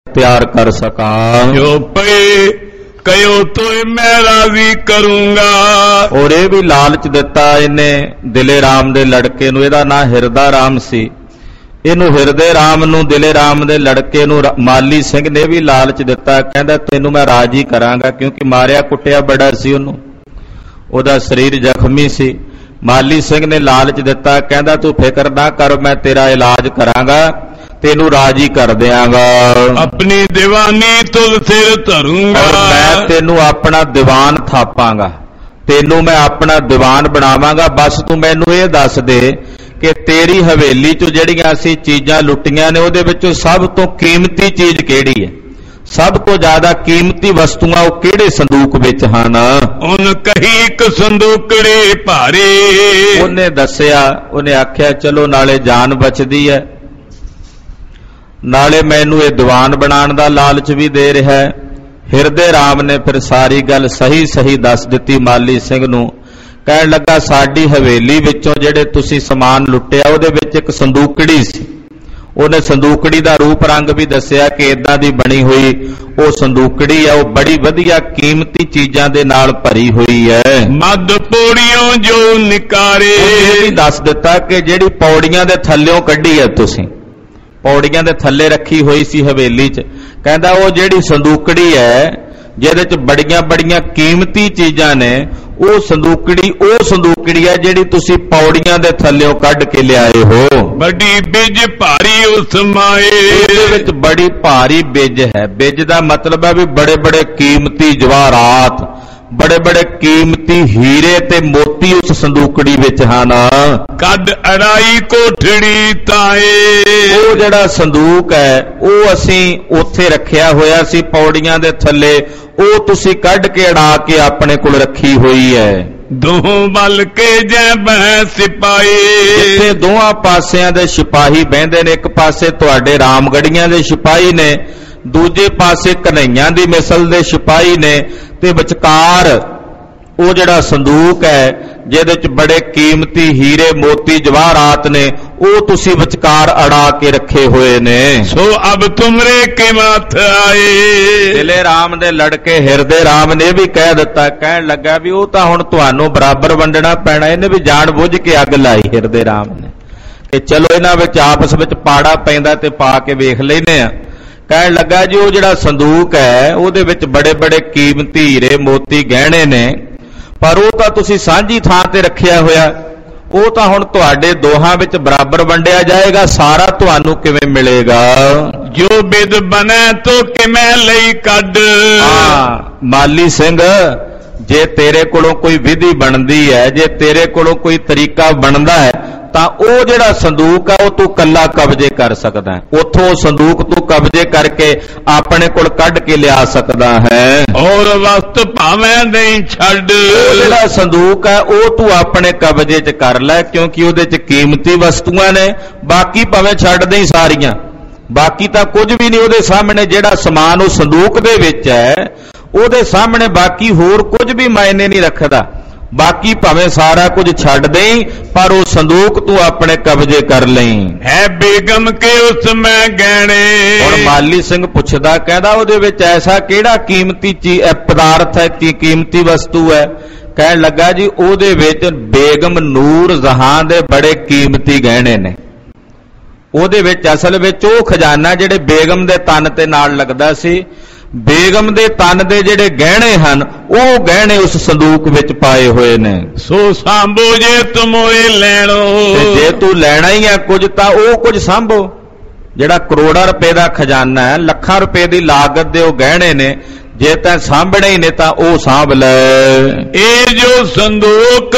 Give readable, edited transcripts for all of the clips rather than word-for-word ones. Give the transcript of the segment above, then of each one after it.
ਤਿਆਰ ਕਰ ਸਕਾਂ। ਜੋ ਪਏ ਕਯੋ ਤੋਏ ਮੈਂ ਰਾਜ਼ੀ ਕਰੂੰਗਾ। ਔਰ ਇਹ ਵੀ ਲਾਲਚ ਦਿੱਤਾ ਇਹਨੇ ਦਿਲੇ ਰਾਮ ਦੇ ਲੜਕੇ ਨੂੰ, ਇਹਦਾ ਨਾਂ ਹਿਰਦਾ ਰਾਮ ਸੀ। ਇਹਨੂੰ ਹਿਰਦੇ ਰਾਮ ਨੂੰ, ਦਿਲੇ ਰਾਮ ਦੇ ਲੜਕੇ ਨੂੰ ਮਾਲੀ ਸਿੰਘ ਨੇ ਵੀ ਲਾਲਚ ਦਿੱਤਾ। ਕਹਿੰਦਾ ਤੈਨੂੰ ਮੈਂ ਰਾਜੀ ਕਰਾਂਗਾ, ਕਿਉਂਕਿ ਮਾਰਿਆ ਕੁੱਟਿਆ ਬੜਾ ਸੀ ਉਹਨੂੰ, ਉਹਦਾ ਸਰੀਰ ਜ਼ਖਮੀ ਸੀ। ਮਾਲੀ ਸਿੰਘ ਨੇ ਲਾਲਚ ਦਿੱਤਾ, ਕਹਿੰਦਾ ਤੂੰ ਫਿਕਰ ਨਾ ਕਰ, ਮੈਂ ਤੇਰਾ ਇਲਾਜ ਕਰਾਂਗਾ, ਤੈਨੂੰ ਰਾਜੀ ਕਰ ਦਿਆਂਗਾ। ਆਪਣੀ ਦੀਵਾਨੀ ਤੁਧ ਸਿਰ ਧਰੂੰਗਾ। ਔਰ ਮੈਂ ਤੈਨੂੰ ਆਪਣਾ ਦੀਵਾਨ ਥਾਪਾਂਗਾ, ਤੈਨੂੰ ਮੈਂ ਆਪਣਾ ਦੀਵਾਨ ਬਣਾਵਾਂਗਾ। ਬਸ ਤੂੰ ਮੈਨੂੰ ਇਹ ਦੱਸ ਦੇ ਕਿ ਤੇਰੀ ਹਵੇਲੀ ਚੋਂ ਜਿਹੜੀਆਂ ਅਸੀਂ ਚੀਜ਼ਾਂ ਲੁੱਟੀਆਂ ਨੇ ਉਹਦੇ ਵਿੱਚੋਂ ਸਭ ਤੋਂ ਕੀਮਤੀ ਚੀਜ਼ ਕਿਹੜੀ ਹੈ? ਸਭ ਤੋਂ ਜ਼ਿਆਦਾ ਕੀਮਤੀ ਵਸਤੂਆਂ ਉਹ ਕਿਹੜੇ ਸੰਦੂਕ ਵਿੱਚ ਹਨ? ਉਹਨ ਕਹੀ ਇੱਕ ਸੰਦੂਕੜੇ ਭਾਰੇ। ਉਹਨੇ ਦੱਸਿਆ, ਉਹਨੇ ਆਖਿਆ ਚਲੋ ਨਾਲੇ ਜਾਨ ਬਚਦੀ ਹੈ, ਨਾਲੇ ਮੈਨੂੰ ਇਹ ਦੀਵਾਨ ਬਣਾਉਣ ਦਾ ਲਾਲਚ ਵੀ ਦੇ ਰਿਹਾ ਹੈ। ਹਿਰਦੇ ਰਾਮ ਨੇ ਫਿਰ ਸਾਰੀ ਗੱਲ ਸਹੀ ਸਹੀ ਦੱਸ ਦਿੱਤੀ ਮਾਲੀ ਸਿੰਘ ਨੂੰ। ਕਹਿਣ ਲੱਗਾ ਸਾਡੀ ਹਵੇਲੀ ਵਿੱਚੋਂ ਜਿਹੜੇ ਤੁਸੀਂ ਸਮਾਨ ਲੁੱਟਿਆ ਉਹਦੇ ਵਿੱਚ ਇੱਕ ਸੰਦੂਕੜੀ ਸੀ। ਉਹਨੇ ਸੰਦੂਕੜੀ ਦਾ ਰੂਪ ਰੰਗ ਵੀ ਦੱਸਿਆ ਕਿ ਇਦਾਂ ਦੀ ਬਣੀ ਹੋਈ ਉਹ ਸੰਦੂਕੜੀ ਹੈ, ਉਹ ਬੜੀ ਵਧੀਆ ਕੀਮਤੀ ਚੀਜ਼ਾਂ ਦੇ ਨਾਲ ਭਰੀ ਹੋਈ ਹੈ। ਮੱਧ ਪੌੜੀਆਂ ਜੋ ਨਿਕਾਰੇ। ਇਹ ਵੀ ਦੱਸ ਦਿੱਤਾ ਕਿ ਜਿਹੜੀ ਪੌੜੀਆਂ ਦੇ ਥੱਲਿਓਂ ਕੱਢੀ ਹੈ ਤੁਸੀਂ, ਪੌੜੀਆਂ ਦੇ ਥੱਲੇ ਰੱਖੀ ਹੋਈ ਸੀ ਹਵੇਲੀ 'ਚ। ਕਹਿੰਦਾ ਉਹ ਜਿਹੜੀ ਸੰਦੂਕੜੀ ਹੈ ਜਿਹਦੇ 'ਚ ਬੜੀਆਂ ਬੜੀਆਂ ਕੀਮਤੀ ਚੀਜ਼ਾਂ ਨੇ, ਉਹ ਸੰਦੂਕੜੀ ਹੈ ਜਿਹੜੀ ਤੁਸੀਂ ਪੌੜੀਆਂ ਦੇ ਥੱਲਿਓਂ ਕੱਢ ਕੇ ਲਿਆਏ ਹੋ। ਵੱਡੀ ਬਿਜ ਭਾਰੀ ਉਸ ਮਾਏ। ਇਹਦੇ ਵਿੱਚ ਬੜੀ ਭਾਰੀ ਬਿਜ ਹੈ। ਬਿਜ ਦਾ ਮਤਲਬ ਹੈ ਵੀ ਬੜੇ ਬੜੇ ਕੀਮਤੀ ਜਵਾਹਰਾਤ, ਬੜੇ ਬੜੇ ਕੀਮਤੀ ਹੀਰੇ ਤੇ ਮੋਤੀ ਉਸ ਸੰਦੂਕੜੀ ਵਿੱਚ ਹਨ। ਕੱਢ ਅੜਾਈ ਕੋਠੜੀ ਤਾਏ। ਉਹ ਜਿਹੜਾ ਸੰਦੂਕ ਹੈ ਉਹ ਅਸੀਂ ਉੱਥੇ ਰੱਖਿਆ ਹੋਇਆ ਸੀ ਪੌੜੀਆਂ ਦੇ ਥੱਲੇ, ਉਹ ਤੁਸੀਂ ਕੱਢ ਕੇ ਅੜਾ ਕੇ ਆਪਣੇ ਕੋਲ ਰੱਖੀ ਹੋਈ ਹੈ। ਦੋਹਾਂ ਵੱਲ ਕੇ ਜੈ ਬਹਿ ਸਿਪਾਹੀ। ਜਿੱਥੇ ਦੋਹਾਂ ਪਾਸਿਆਂ ਦੇ ਸਿਪਾਹੀ ਬਹਿੰਦੇ ਨੇ, ਇੱਕ ਪਾਸੇ ਤੁਹਾਡੇ ਰਾਮਗੜੀਆਂ ਦੇ ਸਿਪਾਹੀ ਨੇ, ਦੂਜੇ ਪਾਸੇ ਕਨ੍ਹਈਆਂ ਦੀ ਮਿਸਲ ਦੇ ਸਿਪਾਹੀ ਨੇ, ਤੇ ਵਿਚਕਾਰ ਉਹ ਜਿਹੜਾ ਸੰਦੂਕ ਹੈ ਜਿਹਦੇ ਚ ਬੜੇ ਕੀਮਤੀ ਹੀਰੇ ਮੋਤੀ ਜਵਾਹਰਾਤ ਨੇ, ਉਹ ਤੁਸੀਂ ਵਿਚਕਾਰ ਅੜਾ ਕੇ ਰੱਖੇ ਹੋਏ ਨੇ। ਸੋ ਅਬ ਤੁਮਰੇ ਕੇ ਮੱਥ ਆਏ। ਦਿਲੇ ਰਾਮ ਦੇ ਲੜਕੇ ਹਿਰਦੇ ਰਾਮ ਨੇ ਵੀ ਕਹਿ ਦਿੱਤਾ, ਕਹਿਣ ਲੱਗਾ ਵੀ ਉਹ ਤਾਂ ਹੁਣ ਤੁਹਾਨੂੰ ਬਰਾਬਰ ਵੰਡਣਾ ਪੈਣਾ। ਇਹਨੇ ਵੀ ਜਾਣ ਬੁੱਝ ਕੇ ਅੱਗ ਲਾਈ ਹਿਰਦੇ ਰਾਮ ਨੇ ਕਿ ਚਲੋ ਇਹਨਾਂ ਵਿੱਚ ਆਪਸ ਵਿੱਚ ਪਾੜਾ ਪੈਂਦਾ ਤੇ ਪਾ ਕੇ ਵੇਖ ਲੈਨੇ ਆ। ਕਹਿਣ ਲੱਗਾ ਜੀ ਉਹ ਜਿਹੜਾ ਸੰਦੂਕ ਹੈ ਉਹਦੇ ਵਿੱਚ ਬੜੇ ਬੜੇ ਕੀਮਤੀ ਹੀਰੇ ਮੋਤੀ ਗਹਿਣੇ ਨੇ, ਪਰ ਉਹ ਤਾਂ ਤੁਸੀਂ ਸਾਂਝੀ ਥਾਂ ਤੇ ਰੱਖਿਆ ਹੋਇਆ, ਉਹ ਤਾਂ ਹੁਣ ਤੁਹਾਡੇ ਦੋਹਾਂ ਵਿੱਚ ਬਰਾਬਰ ਵੰਡਿਆ ਜਾਏਗਾ, ਸਾਰਾ ਤੁਹਾਨੂੰ ਕਿਵੇਂ ਮਿਲੇਗਾ? ਜੋ ਬਿਦ ਬਣੇ ਤੋ ਕਿਵੇਂ ਲਈ ਕੱਢ। ਮਾਲੀ ਸਿੰਘ, ਜੇ ਤੇਰੇ ਕੋਲੋਂ ਕੋਈ ਵਿਧੀ ਬਣਦੀ ਹੈ, ਜੇ ਤੇਰੇ ਕੋਲੋਂ ਕੋਈ ਤਰੀਕਾ ਬਣਦਾ ਹੈ, ਤਾਂ ਉਹ ਜਿਹੜਾ ਸੰਦੂਕ ਹੈ ਉਹ ਤੂੰ ਕੱਲਾ ਕਬਜ਼ੇ ਕਰ ਸਕਦਾ ਹੈ। ਉੱਥੋਂ ਸੰਦੂਕ ਤੂੰ ਕਬਜ਼ੇ ਕਰਕੇ ਆਪਣੇ ਕੋਲ ਕੱਢ ਕੇ ਲਿਆ ਸਕਦਾ ਹੈ। ਔਰ ਵਸਤ ਭਾਵੇਂ ਨਹੀਂ ਛੱਡ। ਜਿਹੜਾ ਸੰਦੂਕ ਹੈ ਉਹ ਤੂੰ ਆਪਣੇ ਕਬਜ਼ੇ 'ਚ ਕਰ ਲੈ, ਕਿਉਂਕਿ ਉਹਦੇ 'ਚ ਕੀਮਤੀ ਵਸਤੂਆਂ ਨੇ। ਬਾਕੀ ਭਾਵੇਂ ਛੱਡ ਦੇ ਸਾਰੀਆਂ, ਬਾਕੀ ਤਾਂ ਕੁਝ ਵੀ ਨਹੀਂ ਉਹਦੇ ਸਾਹਮਣੇ। ਜਿਹੜਾ ਸਮਾਨ ਉਹ ਸੰਦੂਕ ਦੇ ਵਿੱਚ ਹੈ ਉਹਦੇ ਸਾਹਮਣੇ ਬਾਕੀ ਹੋਰ ਕੁਝ ਵੀ ਮਾਇਨੇ ਨਹੀਂ ਰੱਖਦਾ। ਬਾਕੀ ਭਾਵੇਂ ਸਾਰਾ ਕੁਝ ਛੱਡ ਦੇਈ, ਪਰ ਉਹ ਸੰਦੂਕ ਤੂੰ ਆਪਣੇ ਕਬਜ਼ੇ ਕਰ ਲਈ। ਹੈ ਬੇਗਮ ਕੇ ਉਸ ਮੈਂ ਗਹਿਣੇ। ਹੁਣ ਮਾਲੀ ਸਿੰਘ ਪੁੱਛਦਾ, ਕਹਿੰਦਾ ਉਹਦੇ ਵਿੱਚ ਐਸਾ ਕਿਹੜਾ ਕੀਮਤੀ ਪਦਾਰਥ ਹੈ, ਕੀਮਤੀ ਵਸਤੂ ਹੈ? ਕਹਿਣ ਲੱਗਾ ਜੀ ਉਹਦੇ ਵਿੱਚ ਬੇਗਮ ਨੂਰ ਜਹਾਂ ਦੇ ਬੜੇ ਕੀਮਤੀ ਗਹਿਣੇ ਨੇ। ਉਹਦੇ ਵਿੱਚ ਅਸਲ ਵਿੱਚ ਉਹ ਖਜ਼ਾਨਾ ਜਿਹੜੇ ਬੇਗਮ ਦੇ ਤਨ ਤੇ ਨਾਲ ਲੱਗਦਾ ਸੀ, ਬੇਗਮ ਦੇ ਤਨ ਦੇ ਜਿਹੜੇ ਗਹਿਣੇ ਹਨ ਉਹ ਗਹਿਣੇ ਉਸ ਸੰਦੂਕ ਵਿੱਚ ਪਾਏ ਹੋਏ ਨੇ। ਸੋ ਸਾਂਭੋ ਜੇ ਤੁਮੋਏ ਲੈਣੋ। ਤੇ ਜੇ ਤੂੰ ਲੈਣਾ ਹੀ ਹੈ ਕੁਝ ਤਾਂ ਉਹ ਕੁਝ ਸਾਂਭੋ। ਜਿਹੜਾ ਕਰੋੜਾਂ ਰੁਪਏ ਦਾ ਖਜ਼ਾਨਾ ਹੈ, ਲੱਖਾਂ ਰੁਪਏ ਦੀ ਲਾਗਤ ਦੇ ਉਹ ਗਹਿਣੇ ਨੇ, ਜੇ ਤੈਂ ਸਾਂਭਣੇ ਹੀ ਨੇ ਤਾਂ ਉਹ ਸਾਂਭ ਲੈ। ਇਹ ਜੋ ਸੰਦੂਕ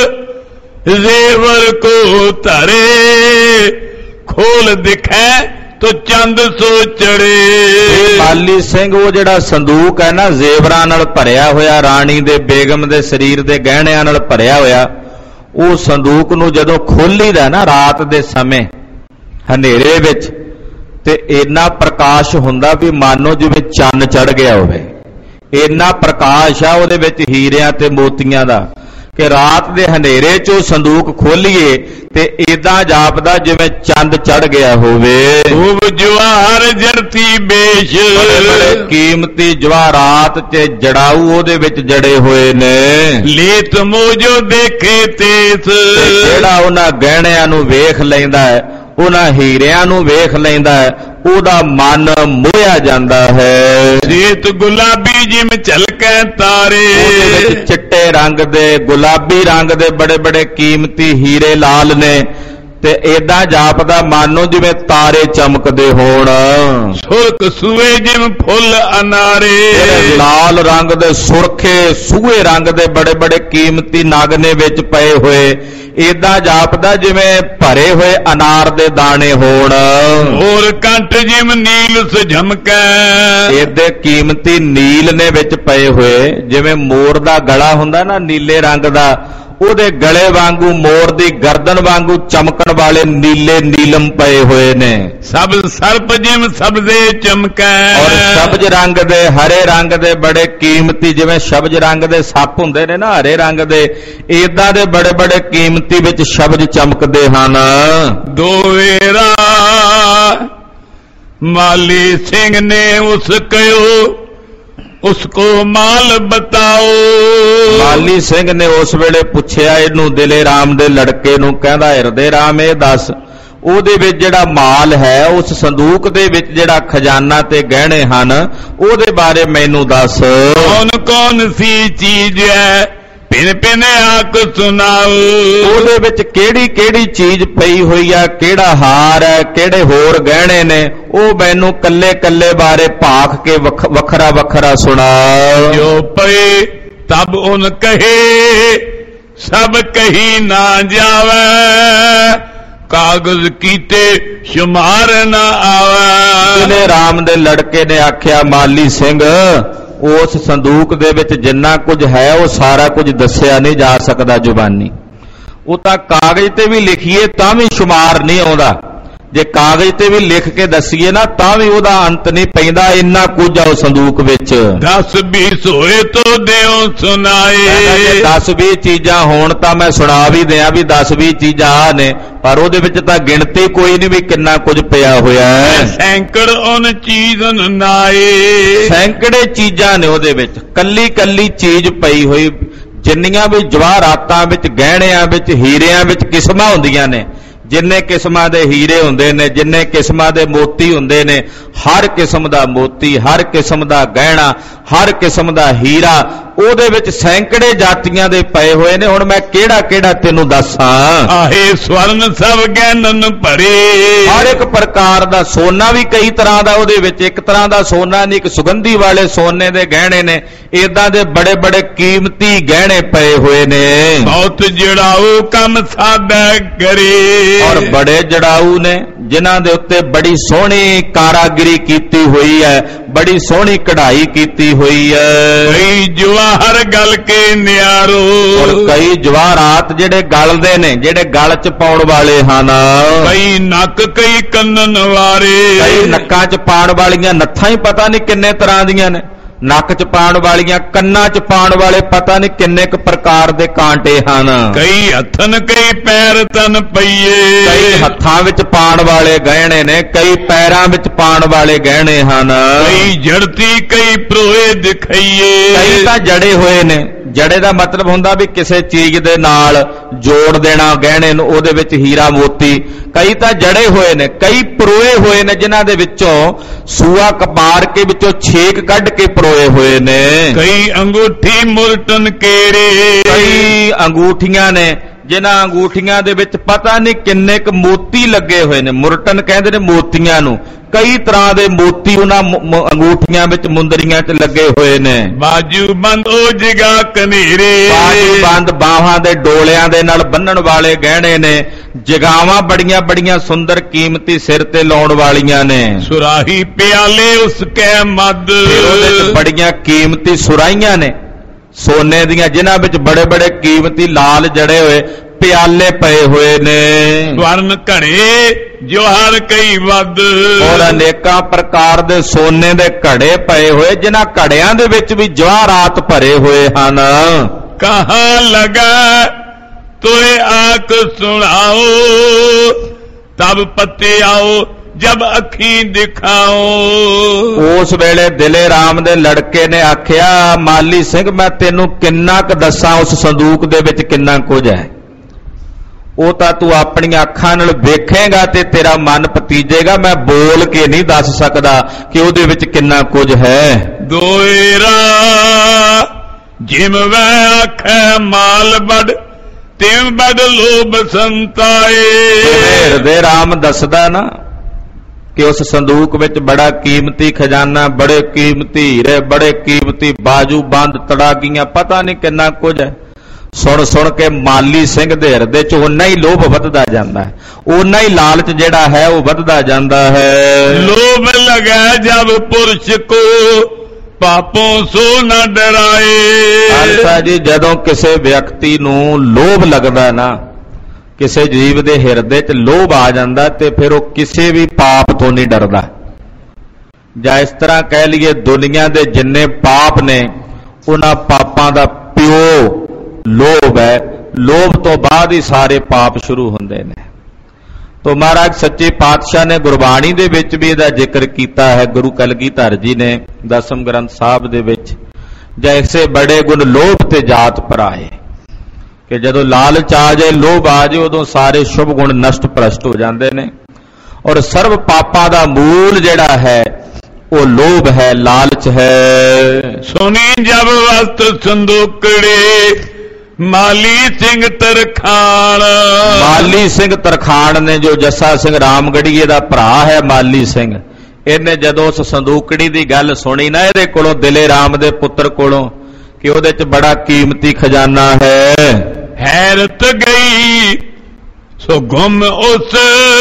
ਜ਼ੇਵਰ ਕੋ ਧਰੇ, ਖੋਲ ਦਿਖੈ ਤੋ ਚੰਦ ਸੋ ਚੜੇ। ਮਾਲੀ ਸਿੰਘ, ਉਹ ਜਿਹੜਾ ਸੰਦੂਕ ਹੈ ਨਾ ਜ਼ੇਵਰਾਂ ਨਾਲ ਭਰਿਆ ਹੋਇਆ, ਰਾਣੀ ਦੇ ਬੇਗਮ ਦੇ ਸਰੀਰ ਦੇ ਗਹਿਣਿਆਂ ਨਾਲ ਭਰਿਆ ਹੋਇਆ, ਉਹ ਸੰਦੂਕ ਨੂੰ ਜਦੋਂ ਖੋਲੀਦਾ ਨਾ ਰਾਤ ਦੇ ਸਮੇਂ ਹਨੇਰੇ ਵਿੱਚ, ਤੇ ਇੰਨਾ ਪ੍ਰਕਾਸ਼ ਹੁੰਦਾ ਵੀ ਮਾਨੋ ਜਿਵੇਂ ਚੰਨ ਚੜ ਗਿਆ ਹੋਵੇ। ਇੰਨਾ ਪ੍ਰਕਾਸ਼ ਆ ਉਹਦੇ ਵਿੱਚ ਹੀਰਿਆਂ ਤੇ ਮੋਤੀਆਂ ਦਾ। ਕਿ ਰਾਤ ਦੇ ਹਨੇਰੇ 'ਚੋਂ ਸੰਦੂਕ ਖੋਲੀਏ ਤੇ ਏਦਾਂ ਜਾਪਦਾ ਜਿਵੇਂ ਚੰਦ ਚੜ ਗਿਆ ਹੋਵੇ। ਖੂਬ ਜਵਾਹਰ ਜਰਤੀ ਬੇਸ਼, ਬੜੇ ਕੀਮਤੀ ਜਵਾਹਰਾਤ ਤੇ ਜੜਾਊ ਉਹਦੇ ਵਿੱਚ ਜੜੇ ਹੋਏ ਨੇ। ਲੇਤ ਮੋਜੋ ਦੇਖੇ ਤੇਸ, ਜਿਹੜਾ ਉਹਨਾਂ ਗਹਿਣਿਆਂ ਨੂੰ ਵੇਖ ਲੈਂਦਾ ਹੈ, ਉਹਨਾਂ ਹੀਰਿਆਂ ਨੂੰ ਵੇਖ ਲੈਂਦਾ ਹੈ, ਉਹਦਾ ਮਨ ਮੋਹਿਆ ਜਾਂਦਾ ਹੈ। ਰੇਤ ਗੁਲਾਬੀ ਜਿਮ ਝਲਕੈ ਤਾਰੇ, ਉਹਦੇ ਵਿੱਚ ਚਿੱਟੇ ਰੰਗ ਦੇ, ਗੁਲਾਬੀ ਰੰਗ ਦੇ ਬੜੇ ਬੜੇ ਕੀਮਤੀ ਹੀਰੇ ਲਾਲ ਨੇ ਤੇ ਏਦਾਂ ਜਾਪਦਾ ਮਨ ਨੂੰ ਜਿਵੇਂ ਤਾਰੇ ਚਮਕਦੇ ਹੋਣ। ਸੁਰਖ ਸੂਏ ਜਿਮ ਫੁੱਲ ਅਨਾਰੇ, ਲਾਲ ਰੰਗ ਦੇ ਸੁਰਖੇ ਸੂਹੇ ਰੰਗ ਦੇ ਬੜੇ ਬੜੇ ਕੀਮਤੀ ਨਗ ਨੇ ਵਿੱਚ ਪਏ ਹੋਏ। ਏਦਾਂ ਜਾਪਦਾ ਜਿਵੇਂ ਭਰੇ ਹੋਏ ਅਨਾਰ ਦੇ ਦਾਣੇ ਹੋਣ। ਹੋਰ ਕੰਠ ਜਿਮ ਨੀਲ ਸੁਝਮਕੈ, ਏਦੇ ਕੀਮਤੀ ਨੀਲ ਨੇ ਵਿੱਚ ਪਏ ਹੋਏ, ਜਿਵੇਂ ਮੋਰ ਦਾ ਗਲਾ ਹੁੰਦਾ ਨਾ ਨੀਲੇ ਰੰਗ ਦਾ, ਉਹਦੇ ਗਲੇ ਵਾਂਗੂ ਮੋਰ ਦੀ ਗਰਦਨ ਵਾਂਗੂ ਚਮਕਣ ਵਾਲੇ ਨੀਲੇ ਨੀਲਮ ਪਏ ਹੋਏ ਨੇ। ਸਭ ਸਰਪ ਜਿਮ ਸਬਜ਼ੇ ਚਮਕੈ, ਔਰ ਸਬਜ਼ ਰੰਗ ਦੇ, ਹਰੇ ਰੰਗ ਦੇ ਬੜੇ ਕੀਮਤੀ, ਜਿਵੇਂ ਸਬਜ਼ ਰੰਗ ਦੇ ਸੱਪ ਹੁੰਦੇ ਨੇ ਨਾ ਹਰੇ ਰੰਗ ਦੇ, ਏਦਾਂ ਦੇ ਬੜੇ ਬੜੇ ਕੀਮਤੀ ਵਿੱਚ ਸਬਜ਼ ਚਮਕਦੇ ਹਨ। ਦੋਵੇਰਾ ਮਾਲੀ ਸਿੰਘ ਨੇ ਉਸ ਕਹਿਓ, ਉਸਕੋ ਮਾਲ ਬਤਾਓ। ਮਾਲੀ ਸਿੰਘ ਨੇ ਉਸ ਵੇਲੇ ਪੁੱਛਿਆ ਇਹਨੂੰ, ਦਿਲੇ ਰਾਮ ਦੇ ਲੜਕੇ ਨੂੰ, ਕਹਿੰਦਾ ਹਿਰਦੇ ਰਾਮ ਇਹ ਦੱਸ, ਉਹਦੇ ਵਿੱਚ ਜਿਹੜਾ ਮਾਲ ਹੈ, ਉਸ ਸੰਦੂਕ ਦੇ ਵਿੱਚ ਜਿਹੜਾ ਖਜ਼ਾਨਾ ਤੇ ਗਹਿਣੇ ਹਨ, ਉਹਦੇ ਬਾਰੇ ਮੈਨੂੰ ਦੱਸ। ਕੌਣ ਕੌਣ ਸੀ ਚੀਜ਼ ਹੈ ਪਿਨ ਪਿਨ ਆਕ ਸੁਣਾਓ, ਉਹਦੇ ਵਿੱਚ ਕਿਹੜੀ ਕਿਹੜੀ ਚੀਜ਼ ਪਈ ਹੋਈ ਆ, ਕਿਹੜਾ ਹਾਰ ਹੈ, ਕਿਹੜੇ ਹੋਰ ਗਹਿਣੇ ਨੇ, ਉਹ ਮੈਨੂੰ ਕੱਲੇ ਕੱਲੇ ਬਾਰੇ ਭਾਖ ਕੇ ਵੱਖਰਾ ਵੱਖਰਾ ਸੁਣਾਓ। ਜੋ ਪਏ ਤਬ ਉਨ ਕਹੇ ਸਭ ਕਹੀ ਨਾ ਜਾਵੇ, ਕਾਗਜ਼ ਕੀਤੇ ਸ਼ੁਮਾਰ ਨਾ ਆਵੇ। ਦਿਲੇ ਰਾਮ ਦੇ ਲੜਕੇ ਨੇ ਆਖਿਆ, ਮਾਲੀ ਸਿੰਘ ਉਸ ਸੰਦੂਕ ਦੇ ਵਿੱਚ ਜਿੰਨਾ ਕੁਝ ਹੈ ਉਹ ਸਾਰਾ ਕੁਝ ਦੱਸਿਆ ਨਹੀਂ ਜਾ ਸਕਦਾ ਜ਼ੁਬਾਨੀ, ਉਹ ਤਾਂ ਕਾਗਜ਼ ਤੇ ਵੀ ਲਿਖੀਏ ਤਾਂ ਵੀ ਸ਼ੁਮਾਰ ਨਹੀਂ ਆਉਂਦਾ। ਜੇ ਕਾਗਜ਼ ਤੇ ਵੀ ਲਿਖ ਕੇ ਦੱਸੀਏ ਨਾ ਤਾਂ ਵੀ ਉਹਦਾ ਅੰਤ ਨਹੀਂ ਪੈਂਦਾ, ਇੰਨਾ ਕੁਝ ਆ ਉਹ ਸੰਦੂਕ ਵਿੱਚ। 10-20 ਹੋਏ ਤੋ ਦਿਓ ਸੁਣਾਏ, 10-20 ਚੀਜ਼ਾਂ ਹੋਣ ਤਾਂ ਮੈਂ ਸੁਣਾ ਵੀ ਦਿਆਂ ਵੀ 10-20 ਚੀਜ਼ਾਂ ਆ ਨੇ, ਪਰ ਉਹਦੇ ਵਿੱਚ ਤਾਂ ਗਿਣਤੀ ਕੋਈ ਨਹੀਂ ਵੀ ਕਿੰਨਾ ਕੁਝ ਪਿਆ ਹੋਇਆ ਹੈ। ਸੈਂਕੜ ਉਨ ਚੀਜ਼ਨ ਨਾਏ, ਸੈਂਕੜੇ ਚੀਜ਼ਾਂ ਨੇ ਉਹਦੇ ਵਿੱਚ, ਕੱਲੀ ਕੱਲੀ ਚੀਜ਼ ਪਈ ਹੋਈ। ਜਿੰਨੀਆਂ ਵੀ ਜਵਾਹਰਾਤਾਂ ਵਿੱਚ, ਗਹਿਣਿਆਂ ਵਿੱਚ, ਹੀਰਿਆਂ ਵਿੱਚ ਕਿਸਮਾਂ ਹੁੰਦੀਆਂ ਨੇ, ਜਿੰਨੇ ਕਿਸਮਾਂ ਦੇ ਹੀਰੇ ਹੁੰਦੇ ਨੇ, ਜਿੰਨੇ ਕਿਸਮਾਂ ਦੇ ਮੋਤੀ ਹੁੰਦੇ ਨੇ, ਹਰ ਕਿਸਮ ਦਾ ਮੋਤੀ, ਹਰ ਕਿਸਮ ਦਾ ਗਹਿਣਾ, ਹਰ ਕਿਸਮ ਦਾ ਹੀਰਾ ਉਹਦੇ ਵਿੱਚ ਸੈਂਕੜੇ ਜਾਤੀਆਂ ਦੇ ਪਏ ਹੋਏ ਨੇ। ਹੁਣ ਮੈਂ ਕਿਹੜਾ ਕਿਹੜਾ ਤੈਨੂੰ ਦੱਸਾਂ। ਆਹੇ ਸਵਰਨ ਸਭ ਗਹਿਣਨ ਭਰੇ, ਹਰ ਇੱਕ ਪ੍ਰਕਾਰ ਦਾ ਸੋਨਾ ਵੀ ਕਈ ਤਰ੍ਹਾਂ ਦਾ ਉਹਦੇ ਵਿੱਚ, ਇੱਕ ਤਰ੍ਹਾਂ ਦਾ ਸੋਨਾ ਨਹੀਂ, ਇੱਕ ਸੁਗੰਧੀ ਵਾਲੇ ਸੋਨੇ ਦੇ ਗਹਿਣੇ ਨੇ। ਏਦਾਂ ਦੇ ਬੜੇ ਬੜੇ ਕੀਮਤੀ ਗਹਿਣੇ ਪਏ ਹੋਏ ਨੇ। ਬਹੁਤ ਜੜਾਊ ਕੰਮ ਸਾਦਾ ਕਰੇ, ਔਰ ਬੜੇ ਜੜਾਊ ਨੇ ਜਿਨ੍ਹਾਂ ਦੇ ਉੱਤੇ ਬੜੀ ਸੋਹਣੀ ਕਾਰਾਗਰੀ ਕੀਤੀ ਹੋਈ ਹੈ, ਬੜੀ ਸੋਹਣੀ ਕਢਾਈ ਕੀਤੀ ਹੋਈ ਹੈ। ਕਈ ਜਵਾਹਰ ਗਲ ਕੇ ਨਿਆਰੋ, ਔਰ ਕਈ ਜਵਾਹਰਾਤ ਜਿਹੜੇ ਗਲਦੇ ਨੇ, ਜਿਹੜੇ ਗਲ ਚ ਪਾਉਣ ਵਾਲੇ ਹਨ। ਕਈ ਨੱਕ ਕਈ ਕੰਨਨ ਵਾਰੇ, ਕਈ ਨੱਕਾਂ ਚ ਪਾਉਣ ਵਾਲੀਆਂ ਨੱਥਾਂ ਹੀ ਪਤਾ ਨਹੀਂ ਕਿੰਨੇ ਤਰ੍ਹਾਂ ਦੀਆਂ ਨੇ, ਨੱਕ ਚ ਪਾਉਣ ਵਾਲੀਆਂ, ਕੰਨਾਂ ਚ ਪਾਉਣ ਵਾਲੇ ਪਤਾ ਨਹੀਂ ਕਿੰਨੇ ਕੁ ਪ੍ਰਕਾਰ ਦੇ ਕਾਂਟੇ ਹਨ। ਕਈ ਹੱਥਨ ਕਈ ਪੈਰ ਤਨ ਪਈਏ, ਕਈ ਹੱਥਾਂ ਵਿੱਚ ਪਾਉਣ ਵਾਲੇ ਗਹਿਣੇ ਨੇ, ਕਈ ਪੈਰਾਂ ਵਿੱਚ ਪਾਉਣ ਵਾਲੇ ਗਹਿਣੇ ਹਨ। ਕਈ ਜੜਤੀ ਕਈ ਪ੍ਰੋਏ ਦਿਖਾਈਏ, ਕਈ ਤਾਂ ਜੜੇ ਹੋਏ ਨੇ। ਜੜੇ ਦਾ ਮਤਲਬ ਹੁੰਦਾ ਵੀ ਕਿਸੇ ਚੀਜ਼ ਦੇ ਨਾਲ ਜੋੜ ਦੇਣਾ ਗਹਿਣੇ ਨੂੰ, ਉਹਦੇ ਵਿੱਚ ਹੀਰਾ ਮੋਤੀ। ਕਈ ਤਾਂ ਜੜੇ ਹੋਏ ਨੇ, ਕਈ ਪਰੋਏ ਹੋਏ ਨੇ, ਜਿਨ੍ਹਾਂ ਦੇ ਵਿੱਚੋਂ ਸੂਆ ਕਪਾਰ ਕੇ ਵਿੱਚੋਂ ਛੇਕ ਕੱਢ ਕੇ ਪਰੋਏ ਹੋਏ ਨੇ। ਕਈ ਅੰਗੂਠੀ ਮੁਰਟਨ ਕੇਰੇ, ਕਈ ਅੰਗੂਠੀਆਂ ਨੇ ਜਿਨ੍ਹਾਂ ਅੰਗੂਠੀਆਂ ਦੇ ਵਿੱਚ ਪਤਾ ਨਹੀਂ ਕਿੰਨੇ ਕੁ ਮੋਤੀ ਲੱਗੇ ਹੋਏ ਨੇ। ਮੁਰਟਨ ਕਹਿੰਦੇ ਨੇ ਮੋਤੀਆਂ ਨੂੰ। ਕਈ ਤਰ੍ਹਾਂ ਦੇ ਮੋਤੀ ਉਹਨਾਂ ਅੰਗੂਠੀਆਂ ਵਿੱਚ, ਮੁੰਦਰੀਆਂ 'ਚ ਲੱਗੇ ਹੋਏ ਨੇ। ਬਾਜੂ ਬੰਦ ਉਹ ਜਗਾ ਕਨੇਰੇ, ਬਾਜੂ ਬੰਦ ਬਾਹਾਂ ਦੇ ਡੋਲਿਆਂ ਦੇ ਨਾਲ ਬੰਨਣ ਵਾਲੇ ਗਹਿਣੇ ਨੇ। ਜਗਾਵਾਂ ਬੜੀਆਂ ਬੜੀਆਂ ਸੁੰਦਰ ਕੀਮਤੀ ਸਿਰ ਤੇ ਲਾਉਣ ਵਾਲੀਆਂ ਨੇ। ਸੁਰਾਹੀ ਪਿਆਲੇ ਉਸ ਕੈ ਮਦ, ਉਹਦੇ 'ਚ ਬੜੀਆਂ ਕੀਮਤੀ ਸੁਰਾਹੀਆਂ ਨੇ ਸੋਨੇ ਦੀਆਂ, ਜਿਨ੍ਹਾਂ ਵਿੱਚ ਬੜੇ ਬੜੇ ਕੀਮਤੀ ਲਾਲ ਜੜੇ ਹੋਏ ਪਿਆਲੇ ਪਏ ਹੋਏ ਨੇ। ਸਵਰਨ ਘੜੇ ਜਵਾਹਰ ਕਈ ਵੱਧ, ਔਰ ਅਨੇਕਾਂ ਪ੍ਰਕਾਰ ਦੇ ਸੋਨੇ ਦੇ ਘੜੇ ਪਏ ਹੋਏ, ਜਿਨ੍ਹਾਂ ਘੜਿਆਂ ਦੇ ਵਿੱਚ ਵੀ ਜਵਾਹਰਾਤ ਭਰੇ ਹੋਏ ਹਨ। कहाँ लगा तोए आक सुनाओ, तब पत्ते आओ जब अखी दिखाओ। उस वेले दिले राम दे लड़के ने आख्या, माली सिंह मैं तेनू किन्ना क दसां उस संदूक दे विच किन्ना कुछ है। वो तो तू अपनी अखां नाल वेखेगा ते तेरा मन पतीजेगा, मैं बोल के नहीं दस सकदा कि उहदे विच किन्ना कुछ है। दोएरा जिम वै आखै माल बड़ तिम बड़ लोभ संताए। हृदय राम दसदा ना कि उस संदूक विच बड़ा कीमती खजाना, बड़े कीमती हीरे, बड़े कीमती बाजू बंद तड़ागियां, पता नहीं किन्ना कुछ है। सुन सुन के माली सिंह दे हिरदे च उन्ना ही लोभ वधदा जांदा है, उन्ना ही लालच जिहड़ा है वो वधदा जांदा है। लोभ लगा जब पुरुष को पापों सो न डराए। खालसा जी जदों किसी व्यक्ति नूं लोभ लगदा ना, किसी जीव दे हिरदे च लोभ आ जांदा ते फिर वो किसी भी पाप तो नहीं डरदा। जां इस तरह कह लीए दुनिया दे जिन्ने पाप ने उन्हां पापां दा प्यो लोभ है, लोभ तो बाद ही सारे पाप शुरू होंदे ने। तो महाराज सच्चे पातशाह ने गुरबाणी दे विच भी इहदा जिक्र कीता है, गुरु कलगीधर जी ने दसम ग्रंथ साहब दे विच, जैसे बड़े गुण लोभ ते जात पराए, कि जदों लालच आ जाए, लोभ आ जाए, उदों सारे शुभ गुण नष्ट भ्रष्ट हो जाते हैं। और सर्व पापां दा मूल जिहड़ा है वो लोभ है, लालच है। सुनी जब वस्त संदूकड़े माली सिंह तरखान। माली सिंह तरखान ने, जो जस्सा सिंह रामगढ़ीए दा भरा है माली सिंह, इन्हें जदों उस संदूकड़ी दी गल सुनी ना इहदे कोलों, दिले राम दे पुत्र कोलों, कि उहदे च बड़ा कीमती खजाना है। हैरत गई सो गुम उस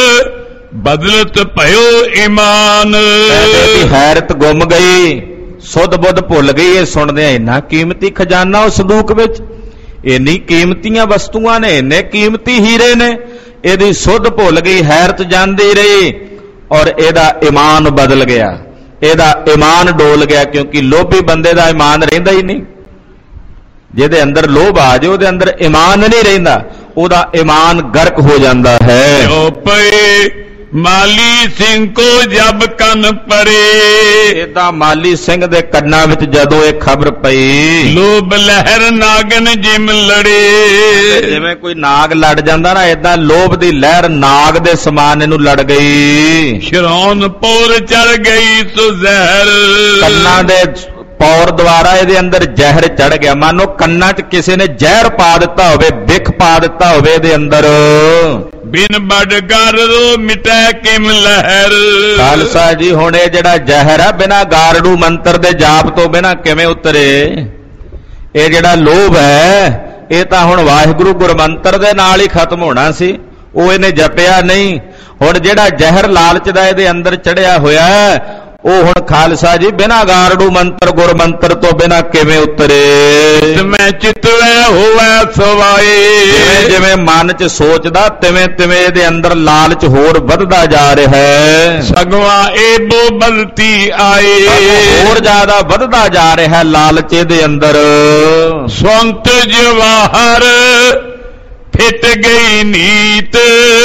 बदलत भयो ईमान। हैरत गुम गई, सुध बुध भुल गई। ये सुनदे इन्ना कीमती खजाना उस संदूक विच, इन्नी कीमतियां वस्तुआं ने, इन्ने कीमती हीरे ने, इहदी सुध भुल गई, हैरत जांदी रही और इहदा ईमान बदल गया, इहदा ईमान डोल गया। क्योंकि लोभी बंदे दा ईमान रहिंदा ही नहीं, जिहदे अंदर लोभ आ जाए उहदे अंदर ईमान नहीं रहिंदा, उहदा ईमान गर्क हो जांदा है। जो पे माली सिंह को जब कन परे, इदा माली सिंह दे कन्नां विच जदों ये खबर पई, लोभ लहर नागन जिम लड़े। जिवें कोई नाग लड़ जांदा ना, इदां लोभ दी लहर नाग दे समान इहनूं लड़ गई। शरौन पोर चढ़ गई सो जहर, कन्नां दे पौर द्वारा इहदे अंदर जहर चढ़ गया। मानो कन्नां च किसी ने जहर पा दिता होवे, बिख पा दिता होवे इहदे अंदर। बिन बड़ गारड़ो मिटै किम लहर। खालसा जी हुण इह जिहड़ा जहर है बिना गारड़ू मंत्र दे जाप तो बिना किवें उतरे। इह जिहड़ा लोभ है इह तां हुण वाहिगुरू गुरमंत्र दे नाल ही खत्म होना सी, ओह इहने जपिया नहीं। हुण जिहड़ा जहर लालच दा इहदे अंदर चढ़िया होया है, ਉਹ ਹੁਣ ਖਾਲਸਾ ਜੀ ਬਿਨਾ ਗਾਰੜੂ ਮੰਤਰ ਗੁਰਮੰਤਰ ਤੋਂ ਬਿਨਾ ਕਿਵੇਂ ਉਤਰੇ। ਮੈਂ ਚਿਤਵੈ ਹੋਵੈ ਸਵਾਏ, ਜਿਵੇਂ ਜਿਵੇਂ ਮਨ 'ਚ ਸੋਚਦਾ ਤਿਵੇਂ ਤਿਵੇਂ ਇਹਦੇ ਅੰਦਰ ਲਾਲਚ ਹੋਰ ਵੱਧਦਾ ਜਾ ਰਿਹਾ ਹੈ। ਸਗਵਾ ਇਹ ਬੋ ਬਲਤੀ ਆਏ, ਹੋਰ ਜ਼ਿਆਦਾ ਵੱਧਦਾ ਜਾ ਰਿਹਾ ਹੈ ਲਾਲਚ ਇਹਦੇ ਅੰਦਰ। ਸੰਤ ਜਵਾਹਰ ਫਿੱਟ ਗਈ ਨੀਤ,